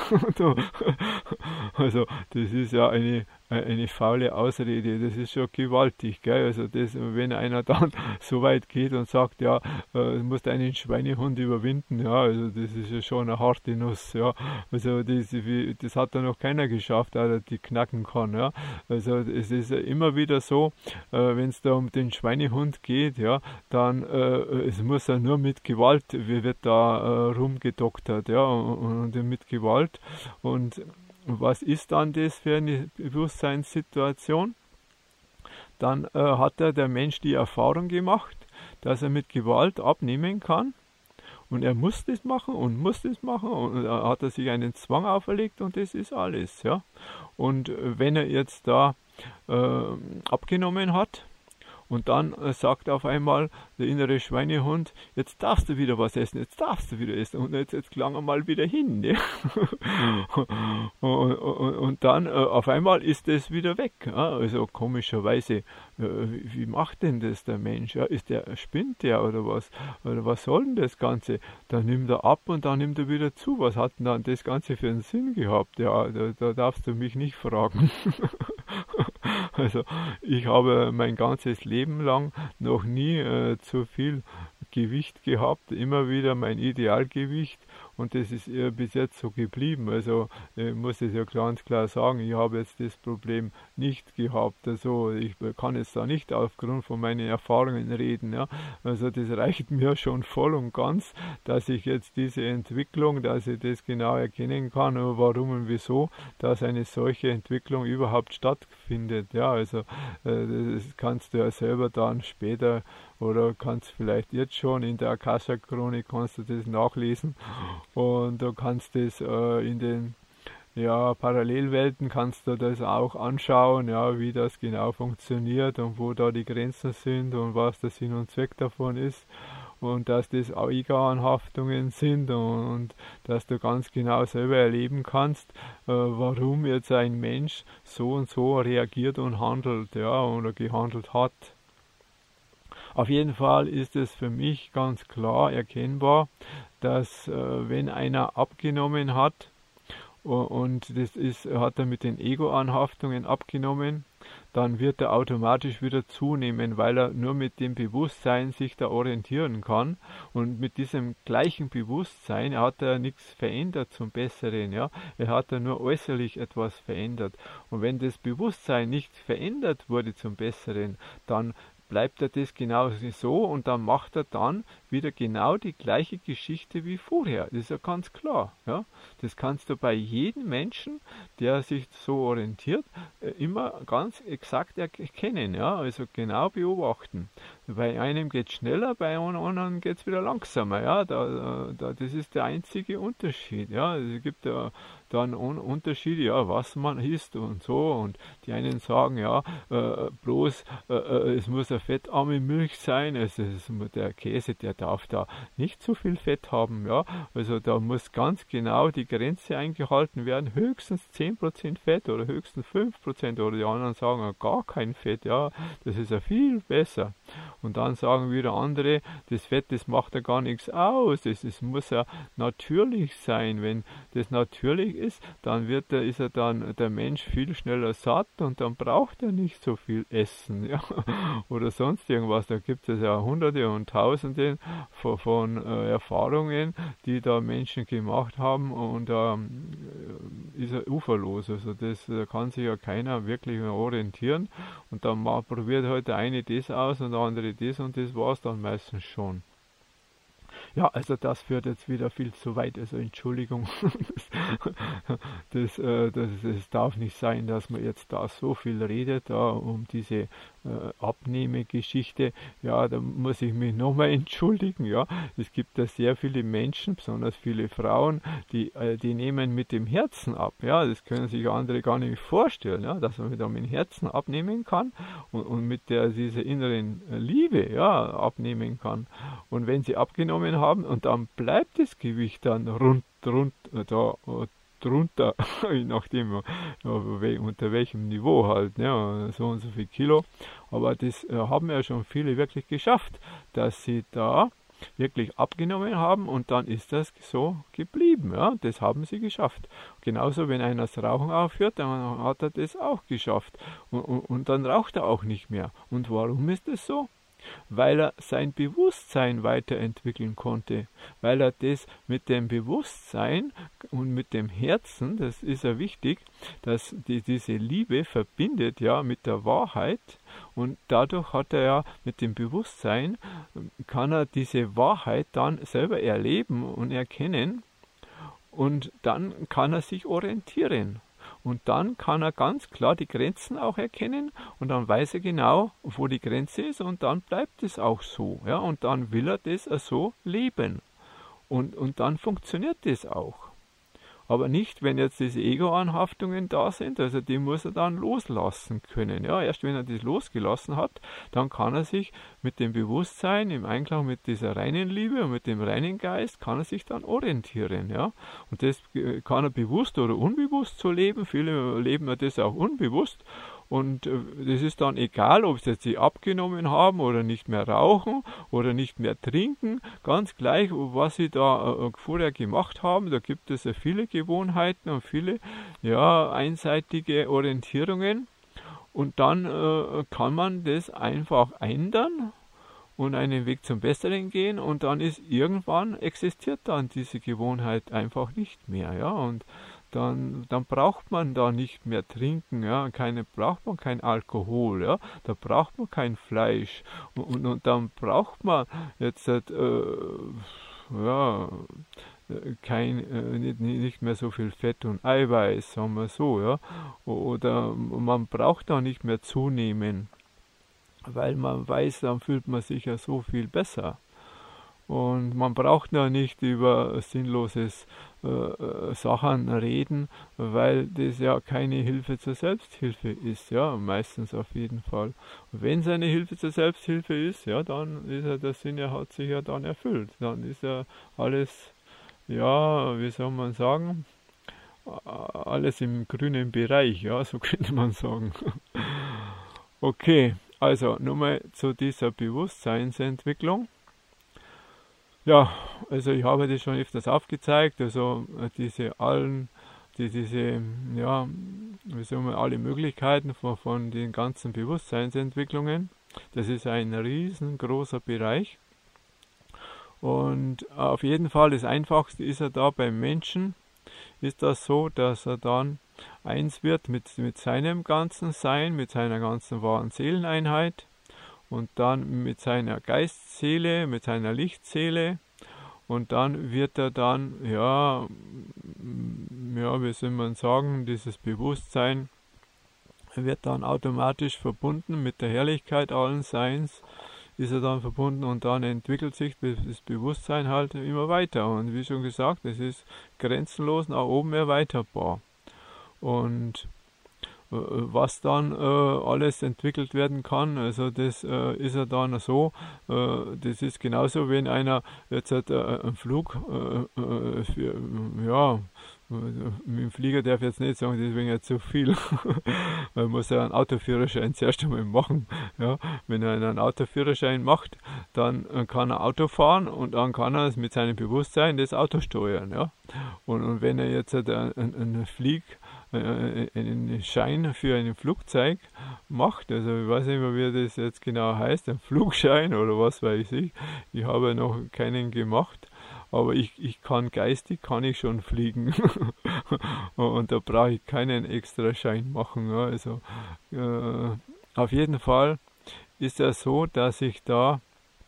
Also, das ist ja eine faule Ausrede, das ist schon gewaltig, gell? Also, wenn einer dann so weit geht und sagt, ja, du musst einen Schweinehund überwinden, ja, also, das ist ja schon eine harte Nuss, ja. Also, das hat da noch keiner geschafft, der die knacken kann, ja. Also, es ist ja immer wieder so, wenn es da um den Schweinehund geht, ja, dann, es muss ja nur mit Gewalt, wird da rumgedoktert, ja, und mit Gewalt. Und was ist dann das für eine Bewusstseinssituation? Dann hat der Mensch die Erfahrung gemacht, dass er mit Gewalt abnehmen kann. Und er muss das machen und da hat er sich einen Zwang auferlegt und das ist alles, ja. Und wenn er jetzt da abgenommen hat, und dann sagt auf einmal der innere Schweinehund, jetzt darfst du wieder was essen, jetzt darfst du wieder essen. Und jetzt klang er mal wieder hin. Ne? Und dann auf einmal ist es wieder weg. Ja? Also komischerweise, wie macht denn das der Mensch? Ja? Spinnt der oder was? Oder was soll denn das Ganze? Dann nimmt er ab und dann nimmt er wieder zu. Was hat denn dann das Ganze für einen Sinn gehabt? Ja, da darfst du mich nicht fragen. Also ich habe mein ganzes Leben lang noch nie zu viel Gewicht gehabt, immer wieder mein Idealgewicht und das ist bis jetzt so geblieben. Also ich muss es ja ganz klar sagen, ich habe jetzt das Problem nicht gehabt. Also ich kann jetzt da nicht aufgrund von meinen Erfahrungen reden. Ja. Also das reicht mir schon voll und ganz, dass ich jetzt diese Entwicklung, dass ich das genau erkennen kann, warum und wieso, dass eine solche Entwicklung überhaupt stattfindet. Ja, also das kannst du ja selber dann später oder kannst vielleicht jetzt schon in der Akasha-Chronik kannst du das nachlesen und du kannst das in ja, Parallelwelten kannst du das auch anschauen, ja, wie das genau funktioniert und wo da die Grenzen sind und was der Sinn und Zweck davon ist und dass das Eigenanhaftungen sind und dass du ganz genau selber erleben kannst, warum jetzt ein Mensch so und so reagiert und handelt, ja, oder gehandelt hat. Auf jeden Fall ist es für mich ganz klar erkennbar, dass wenn einer abgenommen hat, und das hat er mit den Ego-Anhaftungen abgenommen, dann wird er automatisch wieder zunehmen, weil er nur mit dem Bewusstsein sich da orientieren kann. Und mit diesem gleichen Bewusstsein hat er nichts verändert zum Besseren. Ja? Er hat ja nur äußerlich etwas verändert. Und wenn das Bewusstsein nicht verändert wurde zum Besseren, dann bleibt er das genau so und dann macht er dann wieder genau die gleiche Geschichte wie vorher. Das ist ja ganz klar. Ja? Das kannst du bei jedem Menschen, der sich so orientiert, immer ganz exakt erkennen. Ja? Also genau beobachten. Bei einem geht es schneller, bei einem anderen geht es wieder langsamer. Ja? Das ist der einzige Unterschied. Ja? Es gibt ja dann Unterschiede, ja, was man isst und so. Und die einen sagen, ja, bloß es muss eine fettarme Milch sein. Der Käse, der darf da nicht zu viel Fett haben. Ja? Also da muss ganz genau die Grenze eingehalten werden. Höchstens 10% Fett oder höchstens 5%. Oder die anderen sagen, ja, gar kein Fett. Ja, das ist ja viel besser. Und dann sagen wieder andere, das Fett, das macht ja gar nichts aus. Es muss ja natürlich sein. Wenn das natürlich ist, dann ist er dann der Mensch viel schneller satt und dann braucht er nicht so viel essen. Ja? Oder sonst irgendwas. Da gibt es ja Hunderte und Tausende von Erfahrungen, die da Menschen gemacht haben und ist er uferlos. Also da kann sich ja keiner wirklich mehr orientieren und dann probiert halt der eine das aus und der andere das und das war es dann meistens schon. Ja, also das führt jetzt wieder viel zu weit, also Entschuldigung. Das darf nicht sein, dass man jetzt da so viel redet, um diese Abnehmegeschichte. Ja, da muss ich mich nochmal entschuldigen. Ja, es gibt da sehr viele Menschen, besonders viele Frauen, die nehmen mit dem Herzen ab. Ja, das können sich andere gar nicht vorstellen, ja, dass man mit dem Herzen abnehmen kann und mit dieser inneren Liebe, ja, abnehmen kann. Und wenn sie abgenommen haben und dann bleibt das Gewicht dann drunter, je nachdem unter welchem Niveau halt, ja, so und so viel Kilo. Aber das haben ja schon viele wirklich geschafft, dass sie da wirklich abgenommen haben und dann ist das so geblieben. Ja, das haben sie geschafft. Genauso, wenn einer das Rauchen aufhört, dann hat er das auch geschafft. Und dann raucht er auch nicht mehr. Und warum ist das so? Weil er sein Bewusstsein weiterentwickeln konnte, weil er das mit dem Bewusstsein und mit dem Herzen, das ist ja wichtig, dass diese Liebe verbindet ja mit der Wahrheit und dadurch hat er ja mit dem Bewusstsein, kann er diese Wahrheit dann selber erleben und erkennen und dann kann er sich orientieren. Und dann kann er ganz klar die Grenzen auch erkennen und dann weiß er genau, wo die Grenze ist und dann bleibt es auch so. Ja? Und dann will er das so leben. Und dann funktioniert das auch. Aber nicht, wenn jetzt diese Ego-Anhaftungen da sind, also die muss er dann loslassen können. Ja, erst wenn er das losgelassen hat, dann kann er sich mit dem Bewusstsein im Einklang mit dieser reinen Liebe und mit dem reinen Geist, kann er sich dann orientieren. Ja, und das kann er bewusst oder unbewusst so leben. Viele leben das auch unbewusst. Und das ist dann egal, ob sie jetzt sie abgenommen haben oder nicht mehr rauchen oder nicht mehr trinken. Ganz gleich, was sie da vorher gemacht haben. Da gibt es ja viele Gewohnheiten und viele einseitige Orientierungen. Und dann kann man das einfach ändern und einen Weg zum Besseren gehen. Und dann ist irgendwann existiert dann diese Gewohnheit einfach nicht mehr. Ja, und dann braucht man da nicht mehr trinken, ja, braucht man kein Alkohol, ja, da braucht man kein Fleisch und dann braucht man jetzt nicht mehr so viel Fett und Eiweiß, sagen wir so, ja, oder man braucht da nicht mehr zunehmen, weil man weiß, dann fühlt man sich ja so viel besser. Und man braucht ja nicht über sinnloses Sachen reden, weil das ja keine Hilfe zur Selbsthilfe ist, ja, meistens auf jeden Fall. Und wenn es eine Hilfe zur Selbsthilfe ist, ja, dann ist ja der Sinn, er hat sich ja dann erfüllt. Dann ist ja alles, ja, wie soll man sagen, alles im grünen Bereich, ja, so könnte man sagen. Okay, also nochmal zu dieser Bewusstseinsentwicklung. Ja, also ich habe das schon öfters aufgezeigt, also diese, ja, wie sagen wir, alle Möglichkeiten von den ganzen Bewusstseinsentwicklungen. Das ist ein riesengroßer Bereich. Und auf jeden Fall das Einfachste ist ja da beim Menschen, ist das so, dass er dann eins wird mit seinem ganzen Sein, mit seiner ganzen wahren Seeleneinheit und dann mit seiner Geistseele, mit seiner Lichtseele und dann wird er dann, ja, wie soll man sagen, dieses Bewusstsein wird dann automatisch verbunden mit der Herrlichkeit allen Seins, ist er dann verbunden und dann entwickelt sich das Bewusstsein halt immer weiter. Und wie schon gesagt, es ist grenzenlos nach oben erweiterbar. Und was dann alles entwickelt werden kann, also das ist ja dann so, das ist genauso, wenn einer jetzt einen Flug für, ja, mit dem Flieger darf ich jetzt nicht sagen, deswegen jetzt zu viel. Man muss ja einen Autoführerschein zuerst einmal machen. Ja. Wenn er einen Autoführerschein macht, dann kann er Auto fahren und dann kann er mit seinem Bewusstsein das Auto steuern. Ja. Und wenn er jetzt einen Schein für ein Flugzeug macht, also ich weiß nicht mehr, wie das jetzt genau heißt, ein Flugschein oder was weiß ich. Ich habe noch keinen gemacht. Aber ich kann geistig, kann ich schon fliegen. Und da brauche ich keinen extra Schein machen. Ja. Also auf jeden Fall ist es so, dass ich da,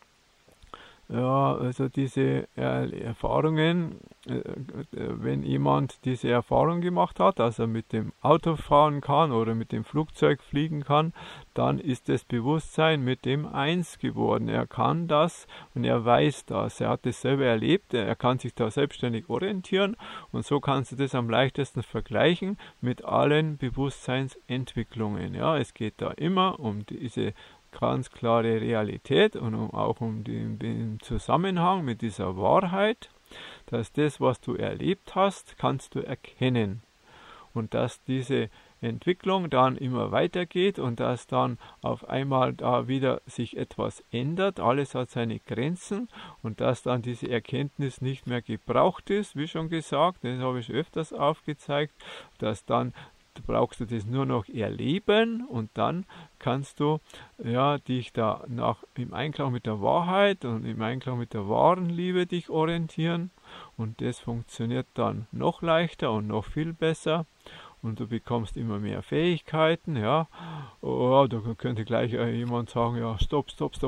ja, also diese Erfahrungen, wenn jemand diese Erfahrung gemacht hat, dass er mit dem Auto fahren kann oder mit dem Flugzeug fliegen kann, dann ist das Bewusstsein mit dem eins geworden. Er kann das und er weiß das. Er hat das selber erlebt, er kann sich da selbstständig orientieren und so kannst du das am leichtesten vergleichen mit allen Bewusstseinsentwicklungen. Ja, es geht da immer um diese ganz klare Realität und auch um den Zusammenhang mit dieser Wahrheit, dass das, was du erlebt hast, kannst du erkennen und dass diese Entwicklung dann immer weitergeht und dass dann auf einmal da wieder sich etwas ändert, alles hat seine Grenzen und dass dann diese Erkenntnis nicht mehr gebraucht ist, wie schon gesagt, das habe ich öfters aufgezeigt, dass dann brauchst du das nur noch erleben und dann kannst du ja dich da im Einklang mit der Wahrheit und im Einklang mit der wahren Liebe dich orientieren und das funktioniert dann noch leichter und noch viel besser und du bekommst immer mehr Fähigkeiten, ja. Oh, da könnte gleich jemand sagen, ja, stopp.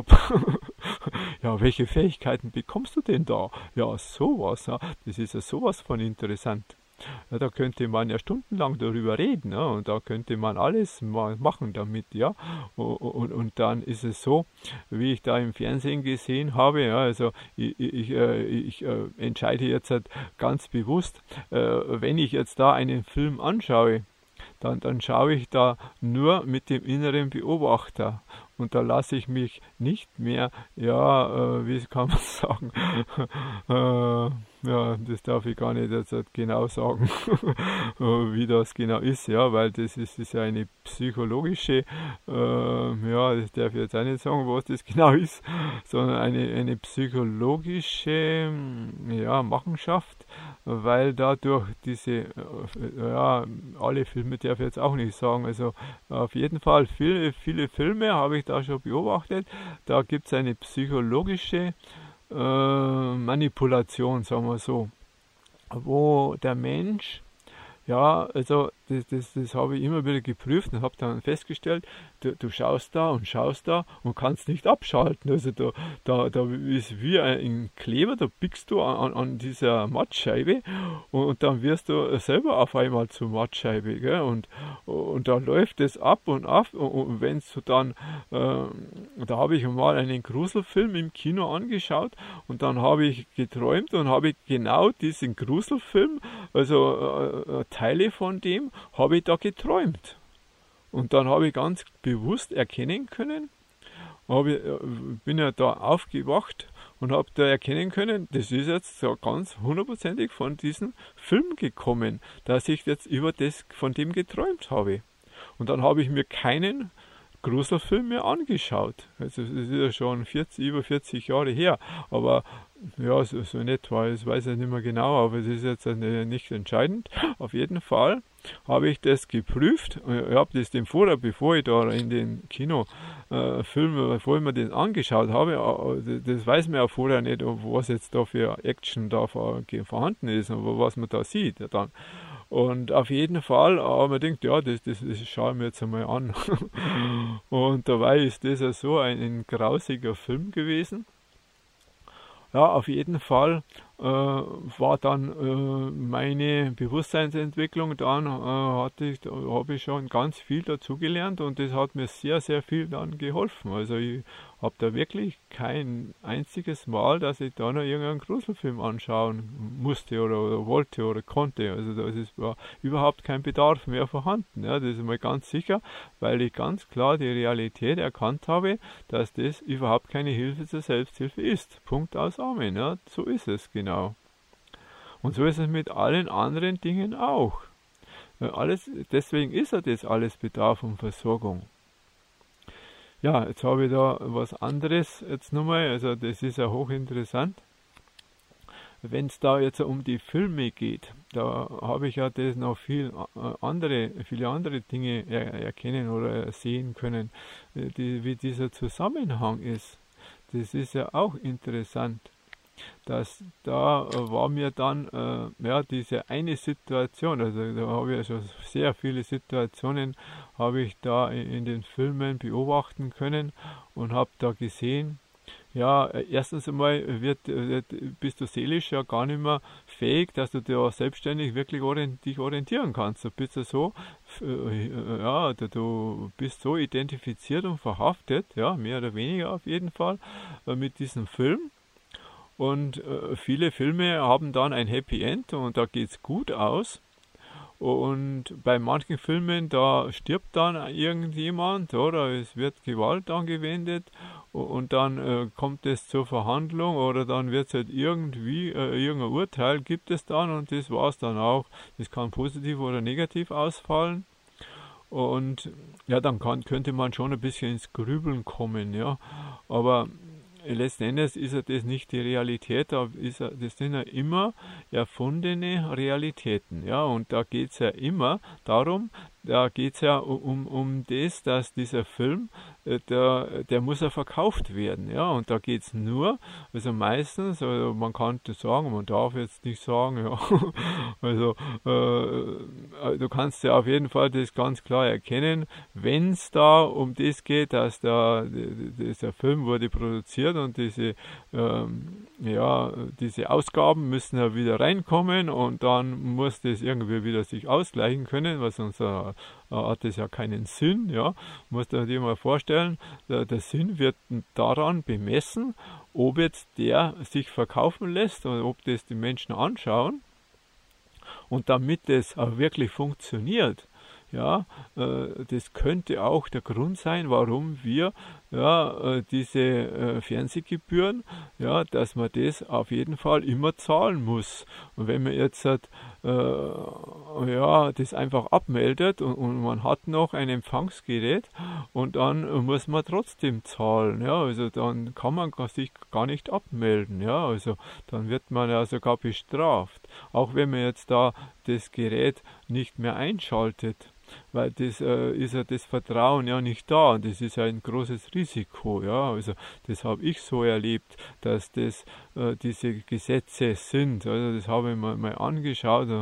Ja, welche Fähigkeiten bekommst du denn da? Ja, sowas, ja. Das ist ja sowas von interessant. Ja, da könnte man ja stundenlang darüber reden, ja, und da könnte man alles mal machen damit, ja. Und dann ist es so, wie ich da im Fernsehen gesehen habe, ja, also ich entscheide jetzt halt ganz bewusst, wenn ich jetzt da einen Film anschaue, dann schaue ich da nur mit dem inneren Beobachter. Und da lasse ich mich nicht mehr, ja, wie kann man sagen, ja, das darf ich gar nicht jetzt genau sagen, wie das genau ist, ja, weil das ist ja eine psychologische, ja, das darf ich jetzt auch nicht sagen, was das genau ist, sondern eine psychologische, ja, Machenschaft, weil dadurch diese, ja, alle Filme darf ich jetzt auch nicht sagen, also auf jeden Fall viele Filme habe ich da schon beobachtet, da gibt es eine psychologische Manipulation, sagen wir so, wo der Mensch, ja, also das habe ich immer wieder geprüft und habe dann festgestellt, du schaust da und kannst nicht abschalten. Also da ist wie ein Kleber, da biegst du an dieser Mattscheibe und dann wirst du selber auf einmal zur Mattscheibe. Gell? Und da läuft es ab und ab und wenn du dann, da habe ich mal einen Gruselfilm im Kino angeschaut und dann habe ich geträumt und habe genau diesen Gruselfilm, also Teile von dem, habe ich da geträumt. Und dann habe ich ganz bewusst erkennen können, bin ja da aufgewacht und habe da erkennen können, das ist jetzt so ganz hundertprozentig von diesem Film gekommen, dass ich jetzt von dem geträumt habe. Und dann habe ich mir keinen Gruselfilm mehr angeschaut. Also das ist ja schon über 40 Jahre her, aber ja, so in etwa, das weiß ich nicht mehr genau, aber es ist jetzt nicht entscheidend. Auf jeden Fall habe ich das geprüft. Ich habe das dem vorher, bevor ich da in den Kinofilm, bevor ich mir den angeschaut habe, das weiß man ja vorher nicht, was jetzt da für Action da vorhanden ist und was man da sieht. Dann. Und auf jeden Fall haben wir gedacht, ja, das schaue ich mir jetzt einmal an. Und dabei ist das ja so ein grausiger Film gewesen. Ja, auf jeden Fall war dann meine Bewusstseinsentwicklung, dann habe ich schon ganz viel dazugelernt und das hat mir sehr, sehr viel dann geholfen. Also ich habe da wirklich kein einziges Mal, dass ich da noch irgendeinen Gruselfilm anschauen musste oder wollte oder konnte. Also war überhaupt kein Bedarf mehr vorhanden. Ja, das ist mal ganz sicher, weil ich ganz klar die Realität erkannt habe, dass das überhaupt keine Hilfe zur Selbsthilfe ist. Punkt aus Amen. Ja, so ist es genau. Und so ist es mit allen anderen Dingen auch. Deswegen ist ja das alles Bedarf und Versorgung. Ja, jetzt habe ich da was anderes jetzt nochmal, also das ist ja hochinteressant. Wenn es da jetzt um die Filme geht, da habe ich ja das noch viele andere Dinge erkennen oder sehen können, wie dieser Zusammenhang ist. Das ist ja auch interessant. Dass da war mir dann diese eine Situation, also da habe ich ja schon sehr viele Situationen, habe ich da in den Filmen beobachten können und habe da gesehen, ja, erstens einmal bist du seelisch ja gar nicht mehr fähig, dass du da selbstständig wirklich dich orientieren kannst. Du bist ja so, du bist so identifiziert und verhaftet, ja, mehr oder weniger auf jeden Fall, mit diesem Film. Und viele Filme haben dann ein Happy End und da geht es gut aus. Und bei manchen Filmen, da stirbt dann irgendjemand oder es wird Gewalt angewendet und dann kommt es zur Verhandlung oder dann wird es halt irgendwie, irgendein Urteil gibt es dann und das war es dann auch. Das kann positiv oder negativ ausfallen. Und ja, dann könnte man schon ein bisschen ins Grübeln kommen, ja. Aber letzten Endes ist ja das nicht die Realität, das sind ja immer erfundene Realitäten, ja, und da geht es ja immer darum, da geht es ja um das, dass dieser Film, der muss ja verkauft werden, ja, und da geht es nur, also meistens, also man kann das sagen, man darf jetzt nicht sagen, ja, also du kannst ja auf jeden Fall das ganz klar erkennen, wenn es da um das geht, dass dieser Film wurde produziert und diese Ausgaben müssen ja wieder reinkommen und dann muss das irgendwie wieder sich ausgleichen können, weil sonst hat das ja keinen Sinn, ja. Musst du dir mal vorstellen, der Sinn wird daran bemessen, ob jetzt der sich verkaufen lässt oder ob das die Menschen anschauen. Und damit das auch wirklich funktioniert, ja, das könnte auch der Grund sein, warum wir diese Fernsehgebühren, ja, dass man das auf jeden Fall immer zahlen muss. Und wenn man jetzt das einfach abmeldet und man hat noch ein Empfangsgerät und dann muss man trotzdem zahlen, ja, also dann kann man sich gar nicht abmelden, ja, also dann wird man ja sogar bestraft, auch wenn man jetzt da das Gerät nicht mehr einschaltet. Weil das ist ja das Vertrauen ja nicht da und das ist ja ein großes Risiko, ja, also das habe ich so erlebt, dass das diese Gesetze sind, also das habe ich mal angeschaut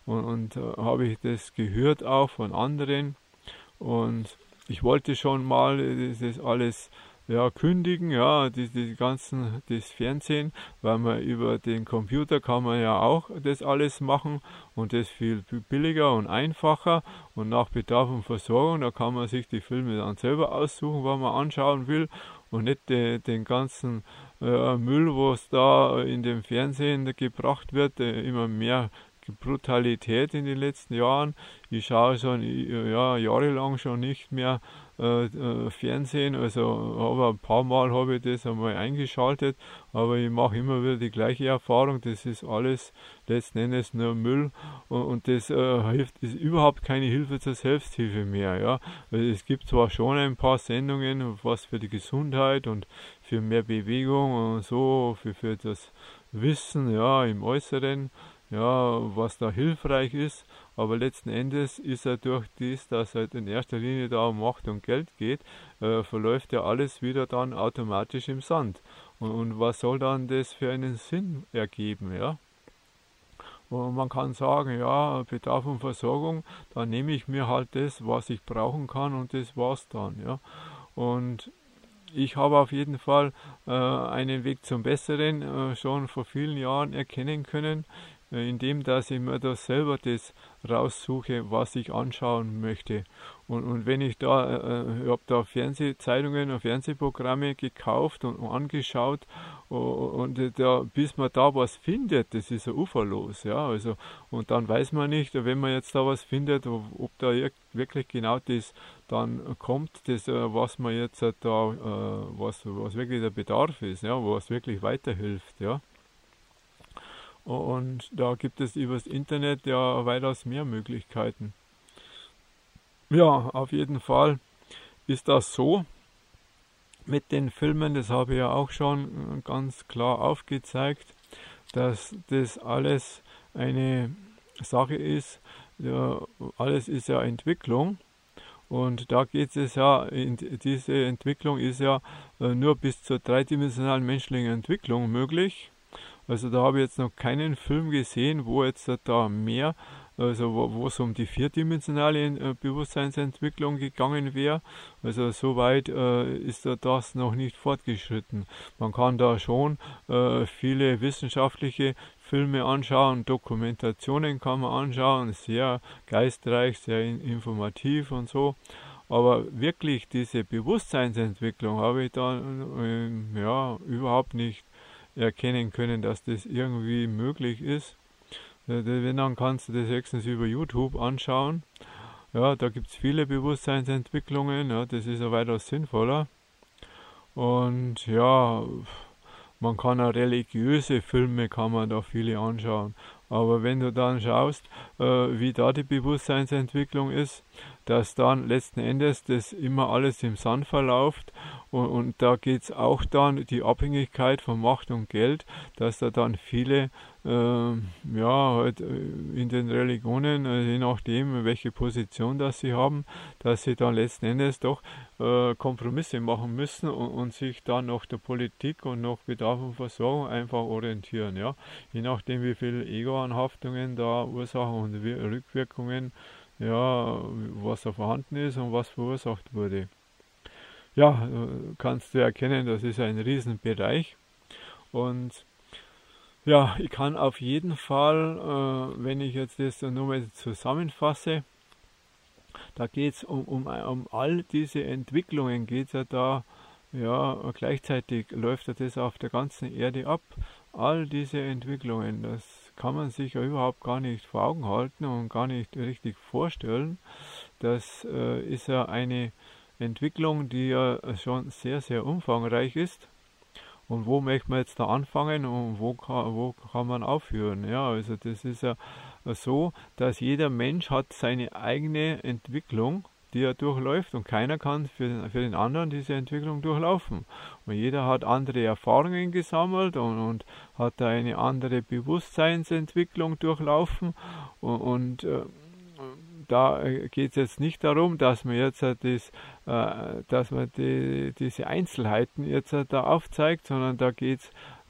und habe ich das gehört auch von anderen. Und ich wollte schon mal das alles kündigen, das Fernsehen, weil man über den Computer kann man ja auch das alles machen und das viel billiger und einfacher und nach Bedarf und Versorgung, da kann man sich die Filme dann selber aussuchen, was man anschauen will und nicht den ganzen Müll, was da in dem Fernsehen gebracht wird, immer mehr Brutalität in den letzten Jahren. Ich schaue schon jahrelang schon nicht mehr Fernsehen, also aber ein paar Mal habe ich das einmal eingeschaltet, aber ich mache immer wieder die gleiche Erfahrung, das ist alles letzten Endes nur Müll und das ist überhaupt keine Hilfe zur Selbsthilfe mehr. Ja. Also es gibt zwar schon ein paar Sendungen, was für die Gesundheit und für mehr Bewegung und so, für das Wissen im Äußeren, was da hilfreich ist, aber letzten Endes ist er durch dies, dass halt in erster Linie da um Macht und Geld geht, verläuft ja alles wieder dann automatisch im Sand. Und was soll dann das für einen Sinn ergeben, ja? Und man kann sagen, ja, Bedarf und Versorgung, dann nehme ich mir halt das, was ich brauchen kann und das war's dann, ja. Und ich habe auf jeden Fall einen Weg zum Besseren schon vor vielen Jahren erkennen können, indem dass ich mir da selber das raussuche, was ich anschauen möchte. Und wenn ich da, ich habe da Fernsehzeitungen und Fernsehprogramme gekauft und angeschaut bis man da was findet, das ist ja uferlos, ja, also und dann weiß man nicht, wenn man jetzt da was findet, ob da wirklich genau das dann kommt, das was man jetzt da, was wirklich der Bedarf ist, ja, was wirklich weiterhilft, ja. Und da gibt es übers Internet ja weitaus mehr Möglichkeiten. Ja, auf jeden Fall ist das so mit den Filmen, das habe ich ja auch schon ganz klar aufgezeigt, dass das alles eine Sache ist, ja, alles ist ja Entwicklung und da geht es ja, diese Entwicklung ist ja nur bis zur dreidimensionalen menschlichen Entwicklung möglich. Also da habe ich jetzt noch keinen Film gesehen, wo jetzt da mehr, also wo es um die vierdimensionale Bewusstseinsentwicklung gegangen wäre. Also soweit ist da das noch nicht fortgeschritten. Man kann da schon viele wissenschaftliche Filme anschauen, Dokumentationen kann man anschauen, sehr geistreich, sehr informativ und so. Aber wirklich diese Bewusstseinsentwicklung habe ich da überhaupt nicht erkennen können, dass das irgendwie möglich ist. Wenn, dann kannst du das höchstens über YouTube anschauen. Ja, da gibt es viele Bewusstseinsentwicklungen, ja, das ist ja weitaus sinnvoller. Und ja, man kann auch religiöse Filme, kann man da viele anschauen. Aber wenn du dann schaust, wie da die Bewusstseinsentwicklung ist, dass dann letzten Endes das immer alles im Sand verläuft und da geht es auch dann die Abhängigkeit von Macht und Geld, dass da dann viele halt in den Religionen, je nachdem welche Position das sie haben, dass sie dann letzten Endes doch Kompromisse machen müssen und sich dann nach der Politik und nach Bedarf und Versorgung einfach orientieren, ja, je nachdem wie viel Ego-Anhaftungen da Ursachen und Rückwirkungen, ja, was da vorhanden ist und was verursacht wurde. Ja, kannst du erkennen, das ist ein Riesenbereich und ja, ich kann auf jeden Fall, wenn ich jetzt das nur mal zusammenfasse, da geht es um all diese Entwicklungen, geht es ja da, ja, gleichzeitig läuft ja das auf der ganzen Erde ab. All diese Entwicklungen, das kann man sich ja überhaupt gar nicht vor Augen halten und gar nicht richtig vorstellen. Das ist ja eine Entwicklung, die ja schon sehr, sehr umfangreich ist. Und wo möchte man jetzt da anfangen und wo kann man aufhören? Ja, also das ist ja so, dass jeder Mensch hat seine eigene Entwicklung, die er durchläuft und keiner kann für den anderen diese Entwicklung durchlaufen. Und jeder hat andere Erfahrungen gesammelt und hat da eine andere Bewusstseinsentwicklung durchlaufen und da geht es jetzt nicht darum, dass man jetzt diese Einzelheiten jetzt da aufzeigt, sondern da geht es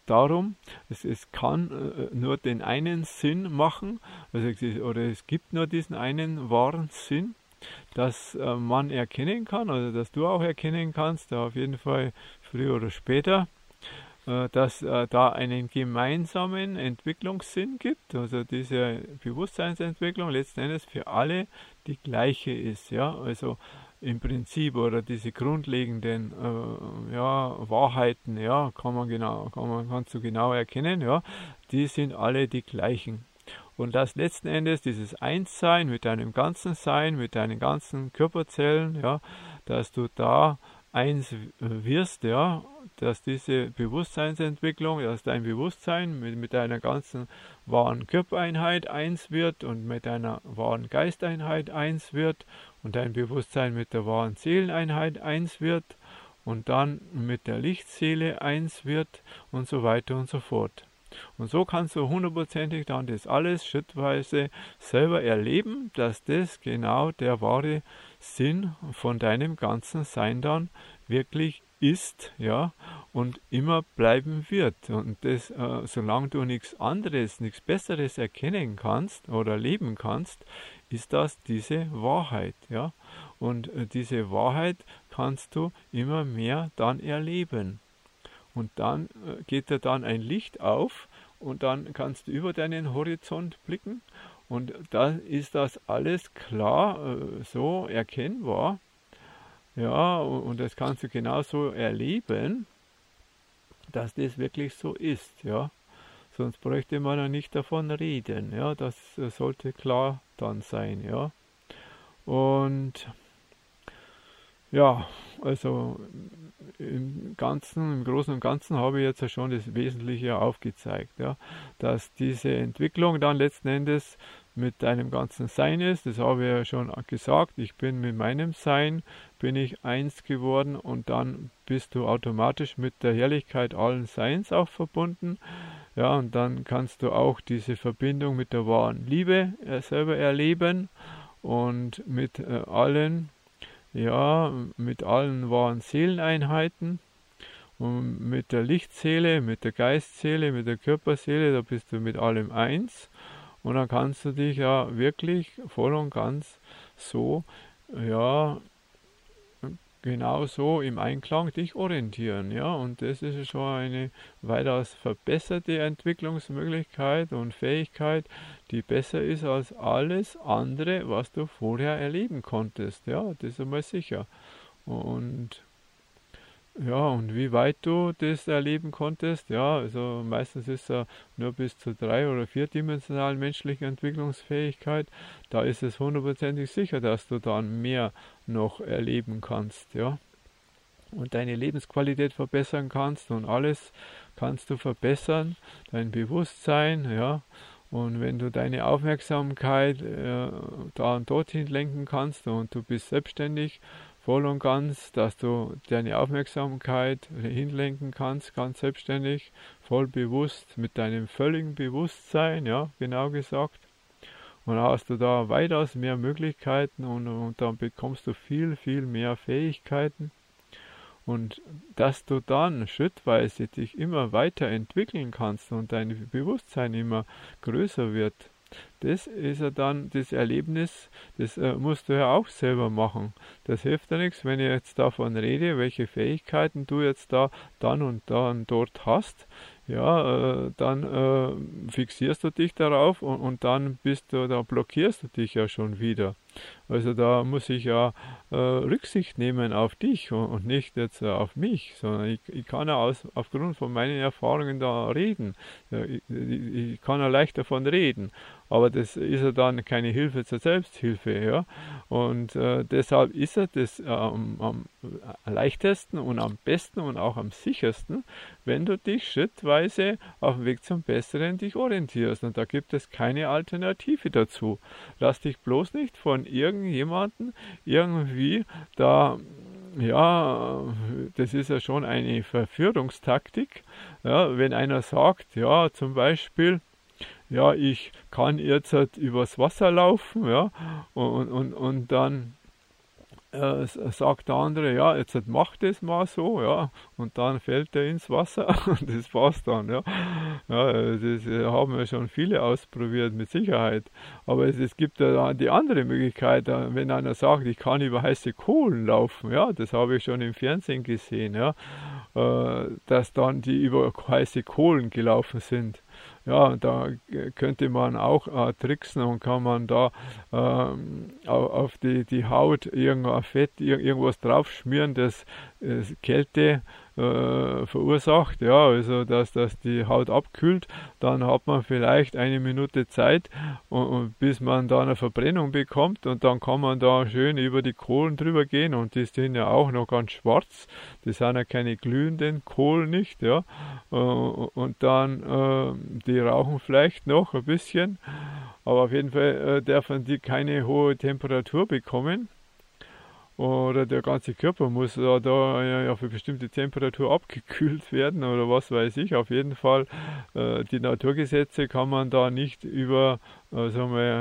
darum, es kann nur den einen Sinn machen, oder es gibt nur diesen einen wahren Sinn, dass man erkennen kann, oder dass du auch erkennen kannst, auf jeden Fall früher oder später, dass da einen gemeinsamen Entwicklungssinn gibt, also diese Bewusstseinsentwicklung letzten Endes für alle die gleiche ist, ja, also im Prinzip, oder diese grundlegenden Wahrheiten, ja, kannst du genau erkennen, ja, die sind alle die gleichen. Und das letzten Endes, dieses Einssein mit deinem ganzen Sein, mit deinen ganzen Körperzellen, ja, dass du da eins wirst, ja, dass diese Bewusstseinsentwicklung, dass dein Bewusstsein mit deiner ganzen wahren Körpereinheit eins wird und mit deiner wahren Geisteinheit eins wird und dein Bewusstsein mit der wahren Seeleneinheit eins wird und dann mit der Lichtseele eins wird und so weiter und so fort. Und so kannst du hundertprozentig dann das alles schrittweise selber erleben, dass das genau der wahre Sinn von deinem ganzen Sein dann wirklich ist, ja, und immer bleiben wird. Und das, solange du nichts anderes, nichts Besseres erkennen kannst oder leben kannst, ist das diese Wahrheit, ja. Und diese Wahrheit kannst du immer mehr dann erleben. Und dann geht dir dann ein Licht auf und dann kannst du über deinen Horizont blicken und dann ist das alles klar so erkennbar. Ja, und das kannst du genauso erleben, dass das wirklich so ist, ja. Sonst bräuchte man ja nicht davon reden, ja. Das sollte klar dann sein, ja. Und ja, also im Großen und Ganzen habe ich jetzt ja schon das Wesentliche aufgezeigt, ja, dass diese Entwicklung dann letzten Endes mit deinem ganzen Sein ist, das habe ich ja schon gesagt, ich bin mit meinem Sein, bin ich eins geworden und dann bist du automatisch mit der Herrlichkeit allen Seins auch verbunden, ja, und dann kannst du auch diese Verbindung mit der wahren Liebe selber erleben und mit mit allen wahren Seeleneinheiten und mit der Lichtseele, mit der Geistseele, mit der Körperseele, da bist du mit allem eins und dann kannst du dich ja wirklich voll und ganz so, ja, genau so im Einklang dich orientieren, ja, und das ist schon eine weitaus verbesserte Entwicklungsmöglichkeit und Fähigkeit, die besser ist als alles andere, was du vorher erleben konntest, ja, das ist einmal sicher. Und ja, und wie weit du das erleben konntest, ja, also meistens ist er nur bis zur 3- oder 4-dimensionalen menschlichen Entwicklungsfähigkeit, da ist es hundertprozentig sicher, dass du dann mehr noch erleben kannst, ja, und deine Lebensqualität verbessern kannst und alles kannst du verbessern, dein Bewusstsein, ja, und wenn du deine Aufmerksamkeit da und dorthin lenken kannst und du bist selbstständig, voll und ganz, dass du deine Aufmerksamkeit hinlenken kannst, ganz selbstständig, voll bewusst, mit deinem völligen Bewusstsein, ja, genau gesagt. Und dann hast du da weitaus mehr Möglichkeiten und dann bekommst du viel, viel mehr Fähigkeiten. Und dass du dann schrittweise dich immer weiterentwickeln kannst und dein Bewusstsein immer größer wird, das ist ja dann das Erlebnis, das musst du ja auch selber machen. Das hilft ja nichts, wenn ich jetzt davon rede, welche Fähigkeiten du jetzt da dann und dort hast. Ja, dann fixierst du dich darauf und dann da blockierst du dich ja schon wieder. Also da muss ich ja Rücksicht nehmen auf dich und nicht jetzt auf mich, sondern ich kann ja aufgrund von meinen Erfahrungen da reden. Ich kann ja leicht davon reden, aber das ist ja dann keine Hilfe zur Selbsthilfe, ja. Und deshalb ist ja das am leichtesten und am besten und auch am sichersten, wenn du dich schrittweise auf dem Weg zum Besseren dich orientierst. Und da gibt es keine Alternative dazu. Lass dich bloß nicht von irgendjemandem irgendwie da, ja, das ist ja schon eine Verführungstaktik, ja, wenn einer sagt, ja, zum Beispiel, ja, ich kann jetzt halt übers Wasser laufen, ja, und dann sagt der andere, ja, jetzt mach das mal so, ja, und dann fällt er ins Wasser und das war's dann, ja. Ja, das haben wir schon viele ausprobiert, mit Sicherheit. Aber es gibt ja die andere Möglichkeit, wenn einer sagt, ich kann über heiße Kohlen laufen, ja, das habe ich schon im Fernsehen gesehen, ja, dass dann die über heiße Kohlen gelaufen sind. Ja, da könnte man auch tricksen und kann man da auf die Haut irgendein Fett, irgendwas drauf schmieren, das Kälte verursacht, ja, also dass die Haut abkühlt, dann hat man vielleicht eine Minute Zeit und bis man da eine Verbrennung bekommt und dann kann man da schön über die Kohlen drüber gehen und die sind ja auch noch ganz schwarz, das sind ja keine glühenden Kohlen nicht, ja, und dann die rauchen vielleicht noch ein bisschen, aber auf jeden Fall dürfen die keine hohe Temperatur bekommen. Oder der ganze Körper muss da auf eine bestimmte Temperatur abgekühlt werden oder was weiß ich. Auf jeden Fall, die Naturgesetze kann man da nicht sagen wir,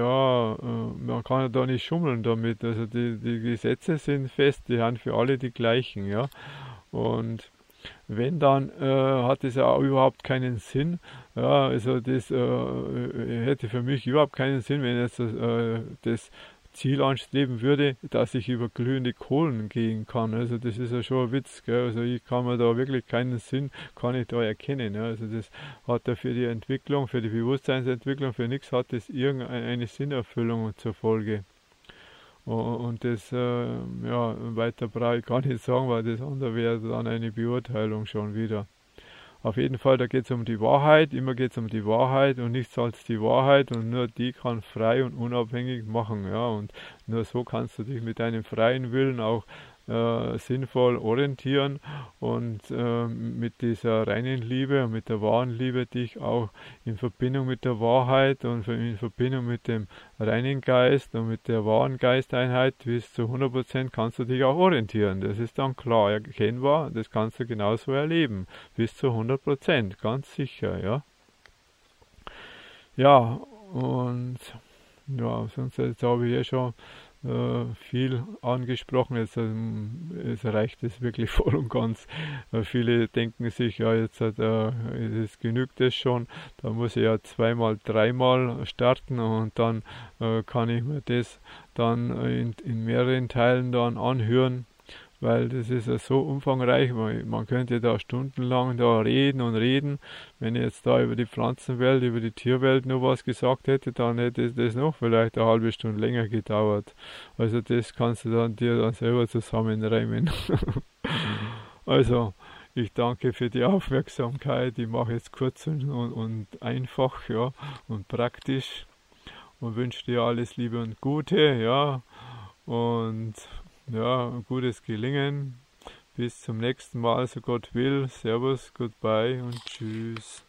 man kann da nicht schummeln damit. Also die Gesetze sind fest, die sind für alle die gleichen, ja. Und wenn, dann hat es ja auch überhaupt keinen Sinn. Ja, also das hätte für mich überhaupt keinen Sinn, wenn jetzt das Ziel anstreben würde, dass ich über glühende Kohlen gehen kann. Also das ist ja schon ein Witz. Gell? Also ich kann mir da wirklich keinen Sinn, kann ich da erkennen. Ja? Also das hat ja für die Entwicklung, für die Bewusstseinsentwicklung, für nichts hat das irgendeine Sinnerfüllung zur Folge. Und das, weiter brauche ich gar nicht sagen, weil das andere wäre dann eine Beurteilung schon wieder. Auf jeden Fall, da geht es um die Wahrheit, immer geht es um die Wahrheit und nichts als die Wahrheit und nur die kann frei und unabhängig machen, ja, und nur so kannst du dich mit deinem freien Willen auch sinnvoll orientieren und mit dieser reinen Liebe und mit der wahren Liebe dich auch in Verbindung mit der Wahrheit und in Verbindung mit dem reinen Geist und mit der wahren Geisteinheit bis zu 100% kannst du dich auch orientieren. Das ist dann klar erkennbar, das kannst du genauso erleben. Bis zu 100%, ganz sicher, ja. Ja, und ja, sonst jetzt habe ich ja schon viel angesprochen. Jetzt reicht es wirklich voll und ganz. Viele denken sich, ja, jetzt genügt es schon. Da muss ich ja zweimal, dreimal starten und dann kann ich mir das dann in mehreren Teilen dann anhören. Weil das ist ja so umfangreich, man könnte da stundenlang da reden und reden. Wenn ich jetzt da über die Pflanzenwelt, über die Tierwelt noch was gesagt hätte, dann hätte das noch vielleicht eine halbe Stunde länger gedauert. Also das kannst du dir dann selber zusammenreimen. Also, ich danke für die Aufmerksamkeit. Ich mache jetzt kurz und einfach, ja, und praktisch und wünsche dir alles Liebe und Gute, ja, und ja, gutes Gelingen. Bis zum nächsten Mal, so Gott will. Servus, goodbye und tschüss.